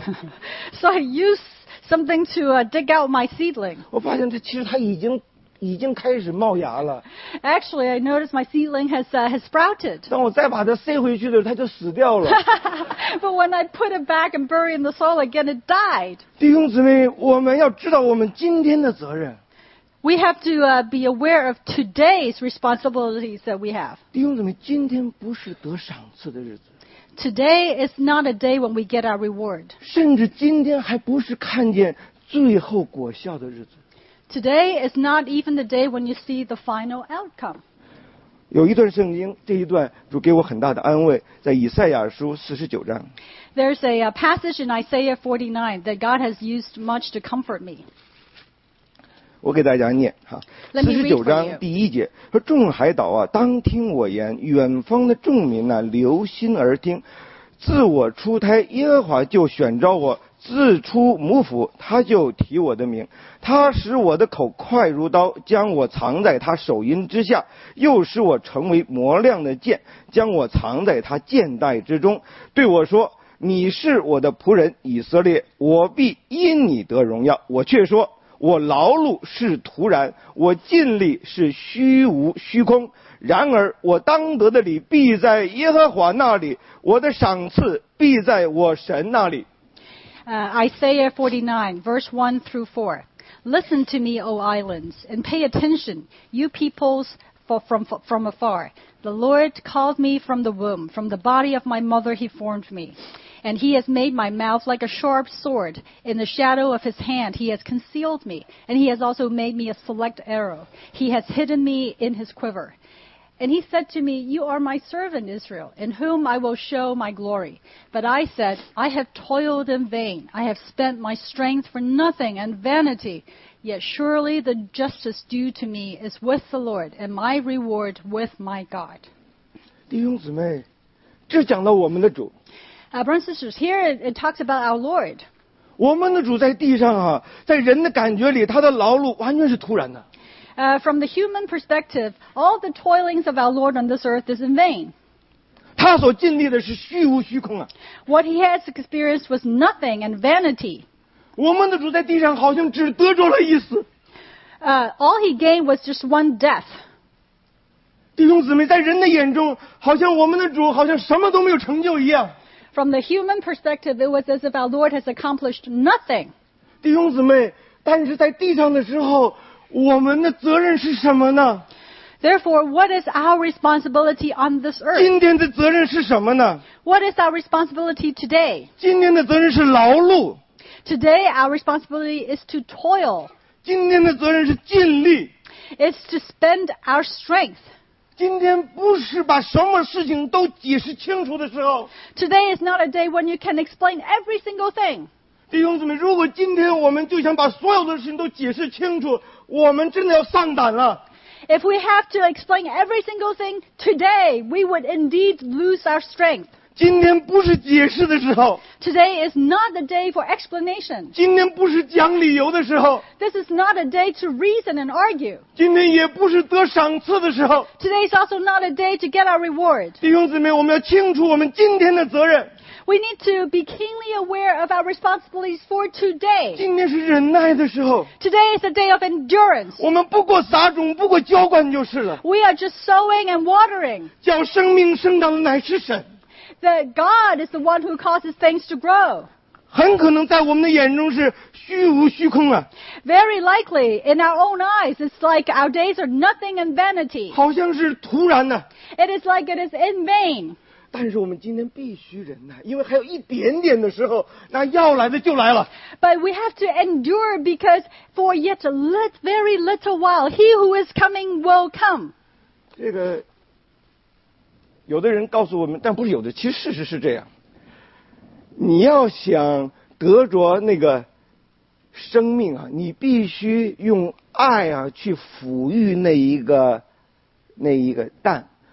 So I used something to uh, dig out my seedling. 我发现它其实它已经已经开始冒芽了。 Actually, I noticed my seedling has uh, has sprouted. 当我再把它塞回去的时候，它就死掉了。 But when I put it back and bury it in the soil again, it died. 弟兄姊妹，我们要知道我们今天的责任。 We have to uh, be aware of today's responsibilities that we have. 弟兄姊妹，今天不是得赏赐的日子， Today is not a day when we get our reward. 甚至今天还不是看见最后果效的日子。 Today is not even the day when you see the final outcome. 有一段圣经，这一段主给我很大的安慰，在以赛亚书四十九章。 There's a, uh passage in Isaiah forty-nine that God has used much to comfort me. 我给大家念哈， Let 四 me 十 read 九 for 章 you. 第一节说：“众海岛啊，当听我言；远方的众民呐、留心而听。自我出胎，耶和华就选召我；自出母腹，他就提我的名。他使我的口快如刀，将我藏在他手荫之下；又使我成为磨亮的剑，将我藏在他剑带之中。对我说：你是我的仆人以色列，我必因你得荣耀。我却说。我劳碌是徒然，我尽力是虚无虚空。然而我当得的理必在耶和华那里，我的赏赐必在我神那里。” Uh, Isaiah forty-nine, verse one through four. Listen to me, O islands, and pay attention, you peoples for, from, from afar. The Lord called me from the womb. From the body of my mother he formed me. And he has made my mouth like a sharp sword. In the shadow of his hand he has concealed me. And he has also made me a select arrow. He has hidden me in his quiver. And he said to me, you are my servant Israel, in whom I will show my glory. But I said, I have toiled in vain. I have spent my strength for nothing and vanity. Yet surely the justice due to me is with the Lord, and my reward with my God. 弟兄姊妹，这讲到我们的主。 Uh, brothers and sisters, here it, it talks about our Lord. 我们的主在地上啊，在人的感觉里，他的劳碌完全是突然的。 Uh, from the human perspective, all the toilings of our Lord on this earth is in vain. 他所尽力的是虚无虚空啊。 What he has experienced was nothing and vanity. 我们的主在地上好像只得着了一死。 Uh, all he gained was just one death. 弟兄姊妹，在人的眼中，好像我们的主好像什么都没有成就一样。 From the human perspective, it was as if our Lord has accomplished nothing. 弟兄姊妹，但是在地上的时候，我们的责任是什么呢？ Therefore, what is our responsibility on this earth? 今天的责任是什么呢？ What is our responsibility today? 今天的责任是劳碌， Today, our responsibility is to toil. 今天的责任是尽力。 It's to spend our strength. 今天不是把什么事情都解释清楚的时候。 Today is not a day when you can explain every single thing. 弟兄姊妹，如果今天我们就想把所有的事情都解释清楚，我们真的要丧胆了。 If we have to explain every single thing today, we would indeed lose our strength. 今天不是解释的时候， Today is not the day for explanation. 今天不是讲理由的时候， This is not a day to reason and argue. 今天也不是得赏赐的时候。 Today is also not a day to get our reward. 弟兄姊妹，我们要清楚我们今天的责任。 We need to be keenly aware of our responsibilities for today. 今天是忍耐的时候， Today is a day of endurance. 我们不过撒种，不过浇灌就是了。 We are just sowing and watering. 叫生命生长的乃是神。 That God is the one who causes things to grow. 很可能在我们的眼中是虚无虚空啊， Very likely, in our own eyes, it's like our days are nothing and vanity. 好像是突然的。 It is like it is in vain. 但是我们今天必须忍耐，因为还有一点点的时候，那要来的就来了。 But we have to endure because for yet a lit, very little while, he who is coming will come. 这个有的人告诉我们，但不是有的，其实事实是这样。你要想得着那个生命啊，你必须用爱啊去抚育那一个那一个蛋。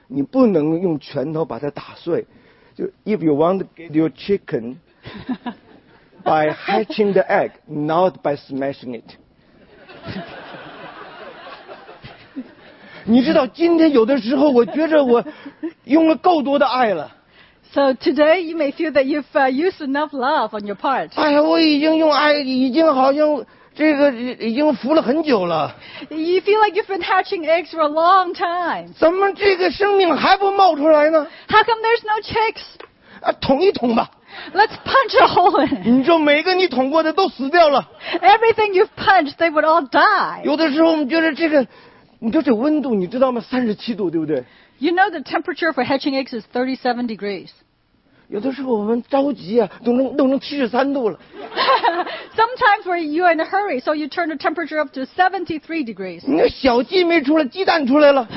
你不能用拳头把它打碎。就 if you want to get your chicken by hatching the egg, not by smashing it 。你知道，今天有的时候，我觉着我用了够多的爱了。 So today you may feel that you've uh, used enough love on your part. 哎呀，我已经用爱，已经好像这个已经服了很久了。 You feel like you've been hatching eggs for a long time. 怎么这个生命还不冒出来呢？ How come there's no chicks? 啊，捅一捅吧。 Let's punch a hole in it. 你知道，每个你捅过的都死掉了。 Everything you've punched, they would all die. 有的时候我们觉得这个，你知道这温度，你知道吗？三十七度，对不对？ You know the temperature for hatching eggs is thirty-seven degrees. 有的时候我们着急啊，都能都能七十三度了。 Sometimes where you're in a hurry, so you turn the temperature up to seventy-three degrees. 你那小鸡没出来，鸡蛋出来了。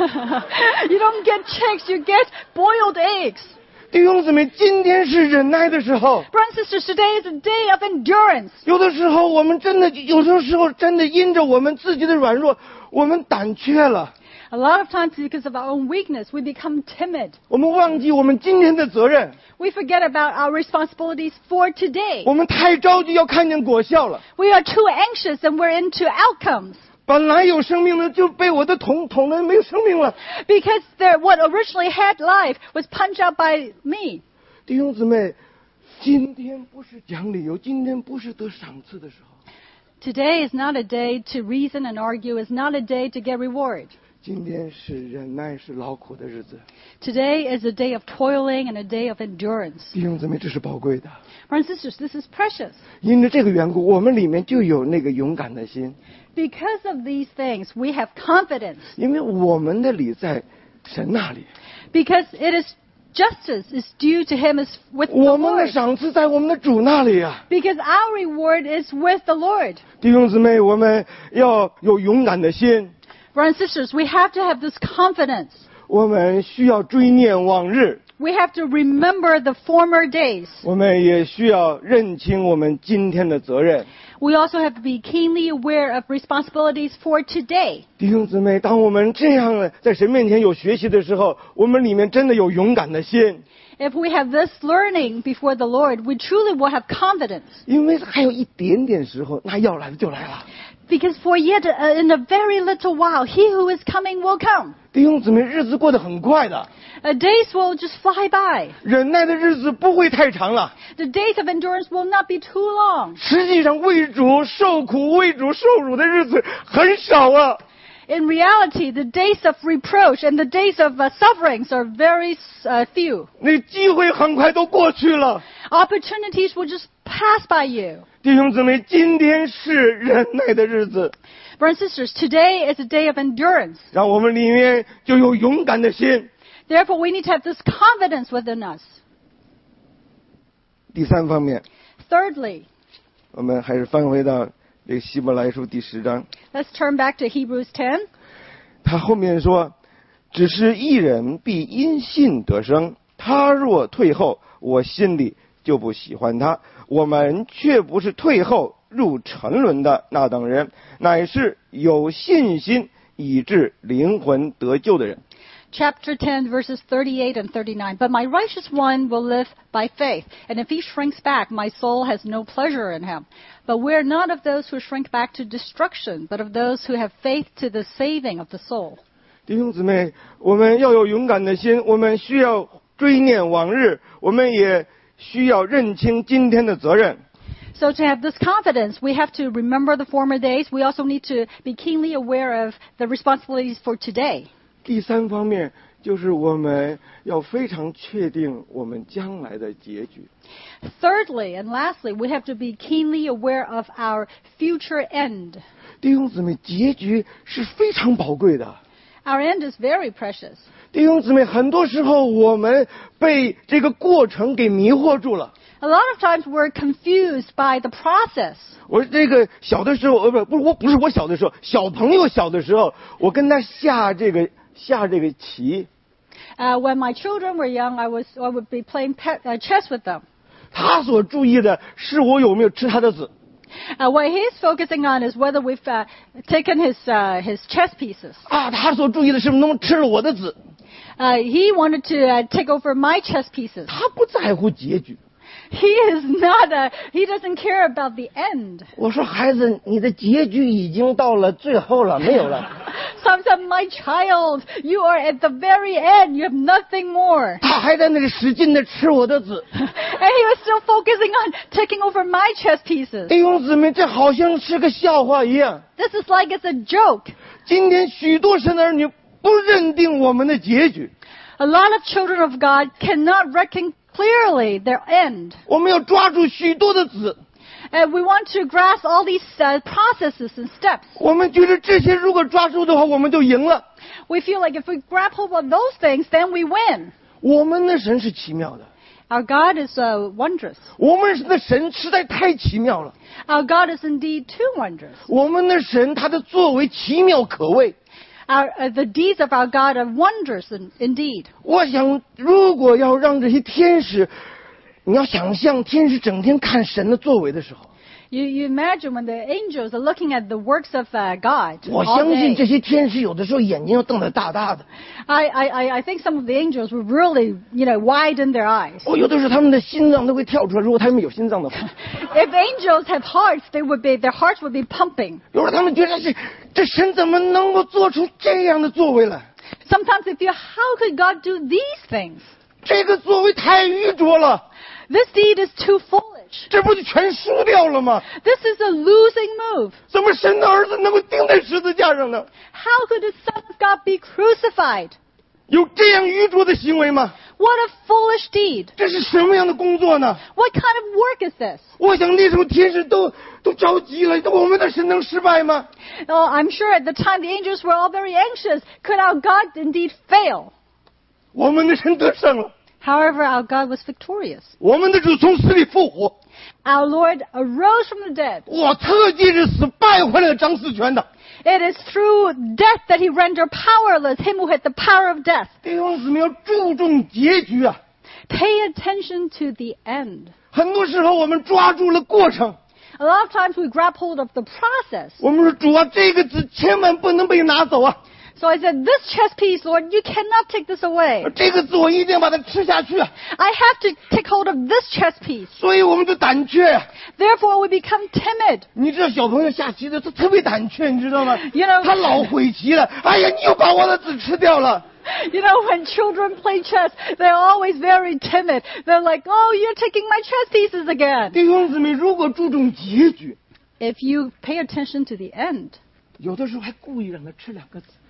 You don't get chicks, you get boiled eggs. 弟兄姊妹，今天是忍耐的时候。 Brothers and sisters, today is a day of endurance. 有的时候我们真的，有的时候真的因着我们自己的软弱，我们胆怯了。 A lot of times because of our own weakness, we become timid. 我们忘记我们今天的责任。 We forget about our responsibilities for today. 我们太着急要看见果效了。 We are too anxious and we're into outcomes. 本来有生命的就被我的捅捅的没有生命了。 Because there, what originally had life was punched out by me. 弟兄姊妹，今天不是讲理由，今天不是得赏赐的时候。 Today is not a day to reason and argue. It's not a day to get reward. 今天是忍耐，是劳苦的日子。 Today is a day of toiling and a day of endurance. 弟兄姊妹，这是宝贵的。 Brothers and sisters, this is precious. 因着这个缘故，我们里面就有那个勇敢的心。 Because of these things, we have confidence. 因为我们的理在神那里， Because it is justice is due to Him is with the 我们的 Lord. 赏赐在我们的主那里啊。 Because our reward is with the Lord. 弟兄姊妹，我们要有勇敢的心， Brothers and sisters, we have to have this confidence. 我们需要追念往日， We have to remember the former days. 我们也需要认清我们今天的责任。 We also have to be keenly aware of responsibilities for today. 弟兄姊妹，当我们这样在神面前有学习的时候，我们里面真的有勇敢的心， If we have this learning before the Lord, we truly will have confidence. 因为还有一点点时候，那要来的就来了。 Because for yet uh, in a very little while, He who is coming will come. 弟兄姊妹，日子过得很快的， Uh, days will just fly by. 忍耐的日子不会太长了。 The days of endurance will not be too long. 实际上，为主受苦、为主受辱的日子很少啊。 In reality, the days of reproach and the days of uh, sufferings are very uh, few. 那机会很快都过去了。 Opportunities will just pass by you. 弟兄姊妹，今天是忍耐的日子， Brothers and sisters, today is a day of endurance. 让我们里面就有勇敢的心。 Therefore, we need to have this confidence within us. 第三方面， Thirdly, 我们还是翻回到这个希伯来书第十章， let's turn back to Hebrews ten. 他后面说：“只是一人必因信得生，他若退后，我心里就不喜欢他。我们却不是退后入沉沦的那等人，乃是有信心以致灵魂得救的人。” Chapter ten, verses thirty-eight and thirty-nine. But my righteous one will live by faith, and if he shrinks back, my soul has no pleasure in him. But we're not of those who shrink back to destruction, but of those who have faith to the saving of the soul. 弟兄姊妹，我们要有勇敢的心，我们需要追念往日，我们也需要认清今天的责任。 So to have this confidence, we have to remember the former days. We also need to be keenly aware of the responsibilities for today. 第三方面就是我们要非常确定我们将来的结局。 Thirdly and lastly, we have to be keenly aware of our future end. 弟兄姊妹，结局是非常宝贵的。 Our end is very precious. 弟兄姊妹，很多时候我们被这个过程给迷惑住了。 A lot of times we're confused by the process. 我这个小的时候，呃，不，不是我，不是我小的时候，小朋友小的时候，我跟他下这个下这个棋， Uh, when my children were young, I was I would be playing pe- uh, chess with them. 他所注意的是我有没有吃他的子。 Uh, what he's focusing on is whether we've uh, taken his uh, his chess pieces. 啊，他所注意的是能不能吃了我的子。 Uh, he wanted to uh, take over my chess pieces. 他不在乎结局。 He is not a, he doesn't care about the end. 我说孩子，你的结局已经到了最后了，没有了。 So I said, my child, you are at the very end. You have nothing more. 他还在那里使劲的吃我的子。 And he was still focusing on taking over my chess pieces. 弟兄姊妹，这好像是个笑话一样。 This is like it's a joke. 今天许多神的儿女不认定我们的结局， A lot of children of God cannot reckon clearly their end. 我们要抓住许多的子。 And we want to grasp all these uh, processes and steps. 我们觉得这些如果抓住的话，我们就赢了。 We feel like if we grab hold of those things, then we win. 我们的神是奇妙的， Our God is uh, wondrous. 我们的神实在太奇妙了。 Our God is indeed too wondrous. 我们的神他的作为奇妙可畏。 Our, uh, the deeds of our God are wondrous in, indeed. 我想，如果要让这些天使，你要想象天使整天看神的作为的时候， You, you imagine when the angels are looking at the works of uh, God 我 all 相信 day. 这些天使有的时候眼睛要瞪得大大的。 I, I, I- I think some of the angels would really, you know, widen their eyes. 我有的时候他们的心脏都会跳出来，如果他们有心脏的话， If angels have hearts, they would be, their hearts would be pumping. 有时候他们觉得是这神怎么能够做出这样的作为来？ Sometimes they feel, how could God do these things? 这个作为太愚拙了， This deed is too foolish. 这不就全输掉了吗？ This is a losing move. 怎么神的儿子能够钉在十字架上呢？ How could the Son of God be crucified? 有这样愚拙的行为吗？ What a foolish deed. 这是什么样的工作呢？ What kind of work is this? 我想那时候天使都都着急了，我们的神能失败吗？ Oh, I'm sure at the time the angels were all very anxious. Could our God indeed fail? 我们的神得胜了， However, our God was victorious. 我们的主从死里复活。 Our Lord arose from the dead. 我特借着死败坏了掌死权的。 It is through death that he rendered powerless him who had the power of death. 弟兄姊妹要注重结局啊！ Pay attention to the end. 很多时候我们抓住了过程， A lot of times we grab hold of the process. 我们说主啊，这个字千万不能被拿走啊！ So I said, this chess piece, Lord, you cannot take this away. 这个字我一定要把它吃下去啊！ I have to take hold of this chess piece. 所以我们就胆怯啊！ Therefore, we become timid. 你知道小朋友下棋的他特别胆怯，你知道吗？ You know- 他老悔棋了，哎呀，你又把我的字吃掉了。 You know, when children play chess, they're always very timid. They're like, oh, you're taking my chess pieces again. 弟兄姊妹，如果注重结局， If you pay attention to the end, 有的时候还故意让他吃两个字。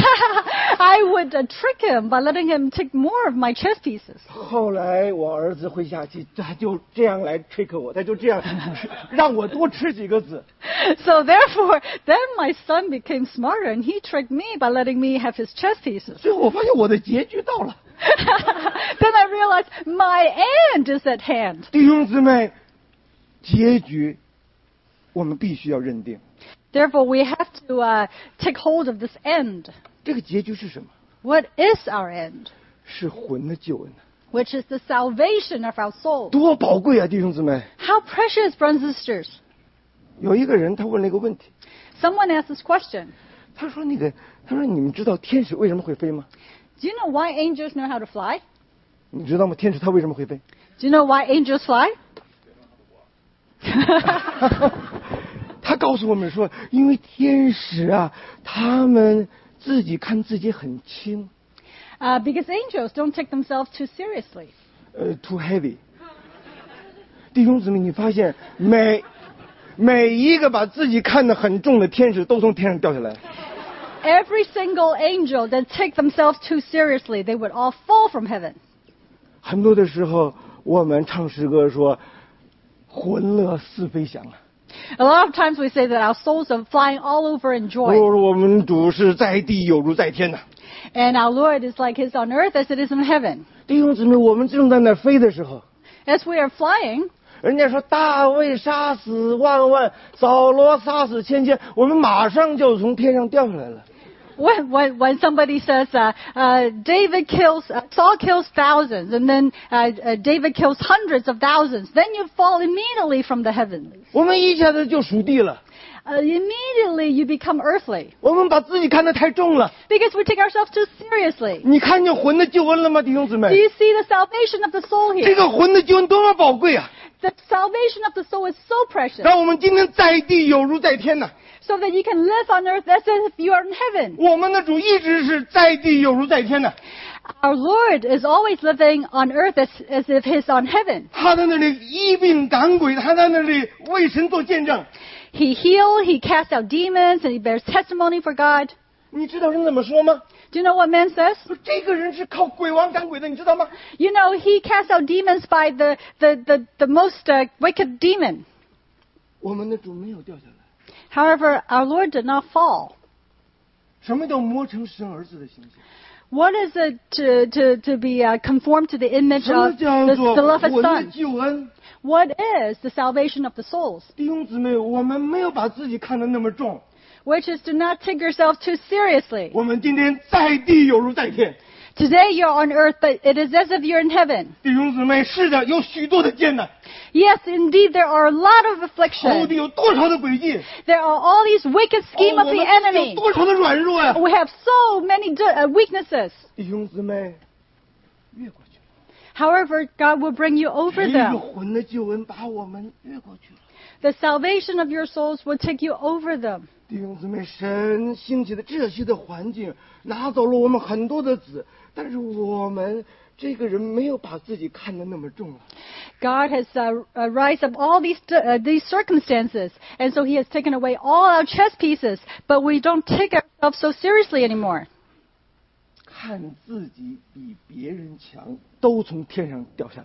I would uh, trick him by letting him take more of my chess pieces. 后来我儿子会下棋，他就这样来 trick 我，他就这样让我多吃几个字。 So therefore, then my son became smarter and he tricked me by letting me have his chess pieces. 最后我发现我的结局到了。 Then I realized my end is at hand. 弟兄姊妹，结局我们必须要认定。 Therefore, we have to uh, take hold of this end. 这个结局是什么？ What is our end? 是魂的救恩， Which is the salvation of our soul. 多宝贵啊！弟兄姊妹， How precious, brothers and sisters. 有一个人他问了一个问题， Someone asked this question. 他说：“那个，他说你们知道天使为什么会飞吗？ Do you know why angels know how to fly? 你知道吗？天使他为什么会飞？” Do you know why angels fly? 他告诉我们说，因为天使啊，他们自己看自己很轻， Uh, because angels don't take themselves too seriously. 呃 ，too heavy。弟兄姊妹，你发现每每一个把自己看得很重的天使，都从天上掉下来。 Every single angel that take themselves too seriously, they would all fall from heaven. 很多的时候，我们唱诗歌说，魂乐似飞翔啊。 A lot of times we say that our souls are flying all over in 我 joy. 说我们主是在地有如在天呐、 And our Lord is like His on earth as it is in heaven. 弟兄姊妹，我们正在那飞的时候， As we are flying, 人家说大卫杀死万万，扫罗杀死千千，我们马上就从天上掉下来了。 when, when, when somebody says, uh, uh, David kills, uh, Saul kills thousands, and then uh, uh, David kills hundreds of thousands, then you fall immediately from the heavenlies. 我们一下子就属地了。 Uh, immediately you become earthly. 我们把自己看得太重了。 Because we take ourselves too seriously. 你看见魂的救恩了吗，弟兄姊 Do 妹？ you see the salvation of the soul 这 here? 个魂的救恩多么宝贵啊！ The salvation of the soul is so precious. 让我们今天在地有如在天呐。 So that you can live on earth as if you are in heaven. 我们的主一直是在地有如在天呐。 Our Lord is always living on earth as, as if He's on heaven. 他在那里医病赶鬼，他在那里为神做见证。 He heals, He casts out demons, and He bears testimony for God. 你知道人怎么说吗？ Do you know what man says? 说这个人是靠鬼王赶鬼的，你知道吗？ You know, He casts out demons by the, the, the, the most uh, wicked demon. 我们的主没有掉下来。 However, our Lord did not fall. 什么叫磨成神儿子的形象？ What is it to, to, to be uh, conformed to the image 什么 of 叫 the 做 beloved 魂的 Son? 救恩？ What is the salvation of the souls? 弟兄姊妹，我们没有把自己看得那么重。 Which is to not take yourself too seriously. 我们今天在地有如在天。 Today you're on earth, but it is as if you're in heaven. 弟兄姊妹，是的，有许多的艰难， Yes, indeed, there are a lot of 仇 affliction. 敌有多少的诡计， There are all these wicked 哦 schemes 我 of 们 the 有 enemy. 多少的软弱呀、 We have so many d- uh, weaknesses. 弟兄姊妹，越过去了。 However, God will bring you over 这个 them. 魂的救恩把我们越过去了。 The salvation of your souls will take you over them. 弟兄姊妹，神兴起的这些的环境拿走了我们很多的子，但是我们这个人没有把自己看得那么重啊。 God has uh, uh, raised up all these uh, these circumstances, and so He has taken away all our chess pieces. But we don't take ourselves so seriously anymore. 看自己比别人强，都从天上掉下来。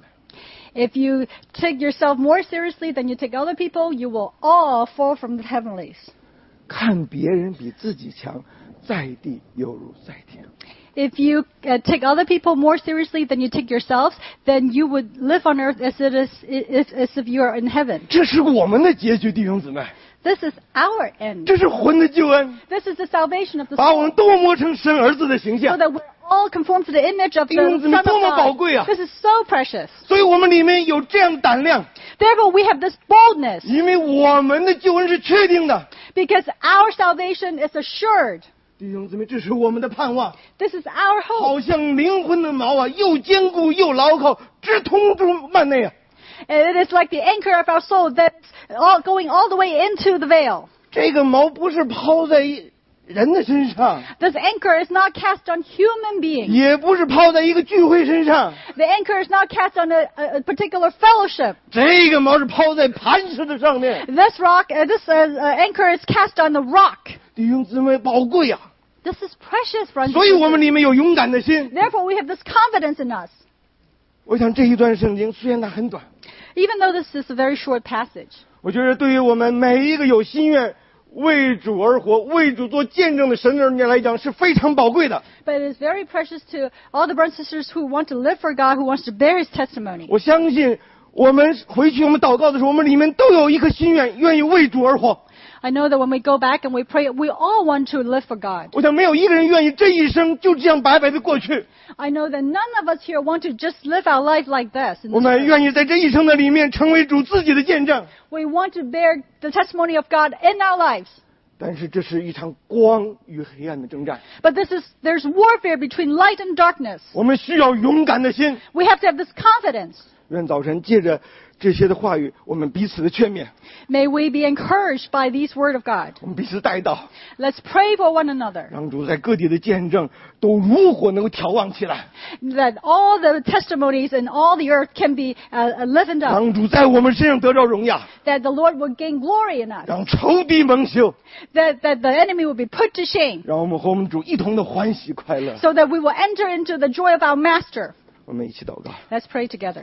If you take yourself more seriously than you take other people, you will all fall from the heavenlies. 看别人比自己强，在地犹如在天。 If you uh, take other people more seriously than you take yourselves, then you would live on earth as it is, as, as if you are in heaven. 这是我们的结局，弟兄姊妹， This is our end. 这是魂的救恩， This is the salvation of the 把我们 soul, 都磨成神儿子的形 so 象。 that we're all conformed to the image of the 弟兄姊妹， Son 多么 of 宝 God. 贵啊！ This is so precious. 所以我们里面有这样的胆量， Therefore, we have this boldness 因为我们的救恩是确定的。 because our salvation is assured. 弟兄姊妹，这是我们的盼望， This is our hope. 好像灵魂的锚啊，又坚固又牢靠，直通入幔内啊。 And it is like the anchor of our soul that's all going all the way into the veil. 这个锚不是抛在人的身上， This anchor is not cast on human beings. 也不是抛在一个聚会身上， The anchor is not cast on a, a, a particular fellowship. 这个锚是抛在磐石的上面。 This rock, uh, this uh, uh, anchor is cast on the rock. 弟兄姊妹，宝贵啊！ This is precious, friends. 所以我们里面有勇敢的心。 Therefore, we have this confidence in us. 我想这一段圣经虽然它很短， Even though this is a very short passage, 我觉得对于我们每一个有心愿为主而活、为主做见证的神儿女来讲是非常宝贵的。 but it is very precious to all the brothers and sisters who want to live for God, who wants to bear His testimony. 我相信我们回去我们祷告的时候，我们里面都有一颗心愿，愿意为主而活。 I know that when we go back and we pray, we all want to live for God. 我想没有一个人愿意这一生就这样白白的过去。 I know that none of us here want to just live our life like this. in 我 this 们 earth. 愿意在这一生的里面成为主自己的见证。 We want to bear the testimony of God in our lives. 但是这是一场光与黑暗的征战， But this is, there's warfare between light and darkness. 我们需要勇敢的心。 We have to have this confidence. 愿早晨借着这些的话语，我们彼此的劝勉， May we be encouraged by these word of God. 我们彼此带到， Let's pray for one another. 让主在各地的见证都如火能够眺望起来， That all the testimonies in all the earth can be uh, uh, livened up. 让主在我们身上得着荣耀， That the Lord will gain glory in us. 让仇敌蒙羞， That, that the enemy will be put to shame. 让我们和我们主一同的欢喜快乐。 So that we will enter into the joy of our Master. 我们一起祷告， Let's pray together.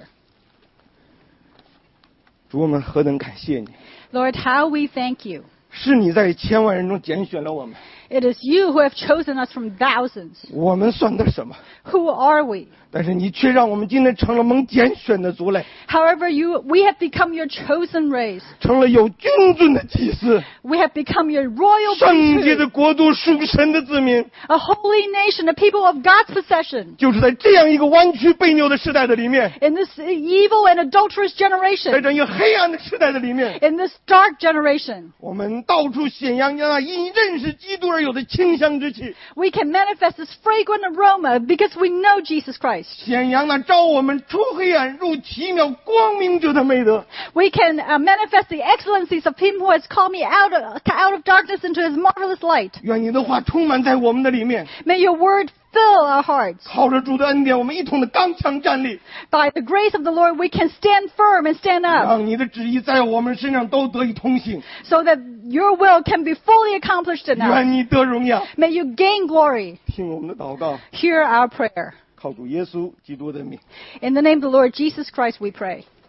主，我们何等感谢你， Lord, how we thank you. 是你在千万人中拣选了我们， It is you who have chosen us from thousands. 我们算得什么？ Who are we? 但是你却让我们今天成了蒙拣选的族类， However, you, we have become your chosen race. 成了有君尊的祭司， We have become your royal 圣洁的 priesthood, 国度，属神的子民。 a holy nation, a people of God's possession. 就是在这样一个弯曲悖拗的时代的里面， In this evil and adulterous 在 generation, 这样一个黑暗的时代的里面， in this dark generation, 我们到处显扬那因认识基督而有的清香之气， we can manifest this fragrant aroma because we know Jesus Christ. 显扬那召我们出黑暗入奇妙光明者的美德。 We can uh, manifest the excellencies of Him who has called me out of, out of darkness into His marvelous light. 愿你的话充满在我们的里面， May your word fill our hearts. 靠着主的恩典，我们一同的刚强站立， By the grace of the Lord, we can stand firm and stand up 让你的旨意在我们身上都得以通行。 so that your will can be fully accomplished in us. 愿你得荣耀。 May you gain glory. 听我们的祷告， Hear our prayer. 靠主耶稣基督的名。 In the name of the Lord Jesus Christ, we pray.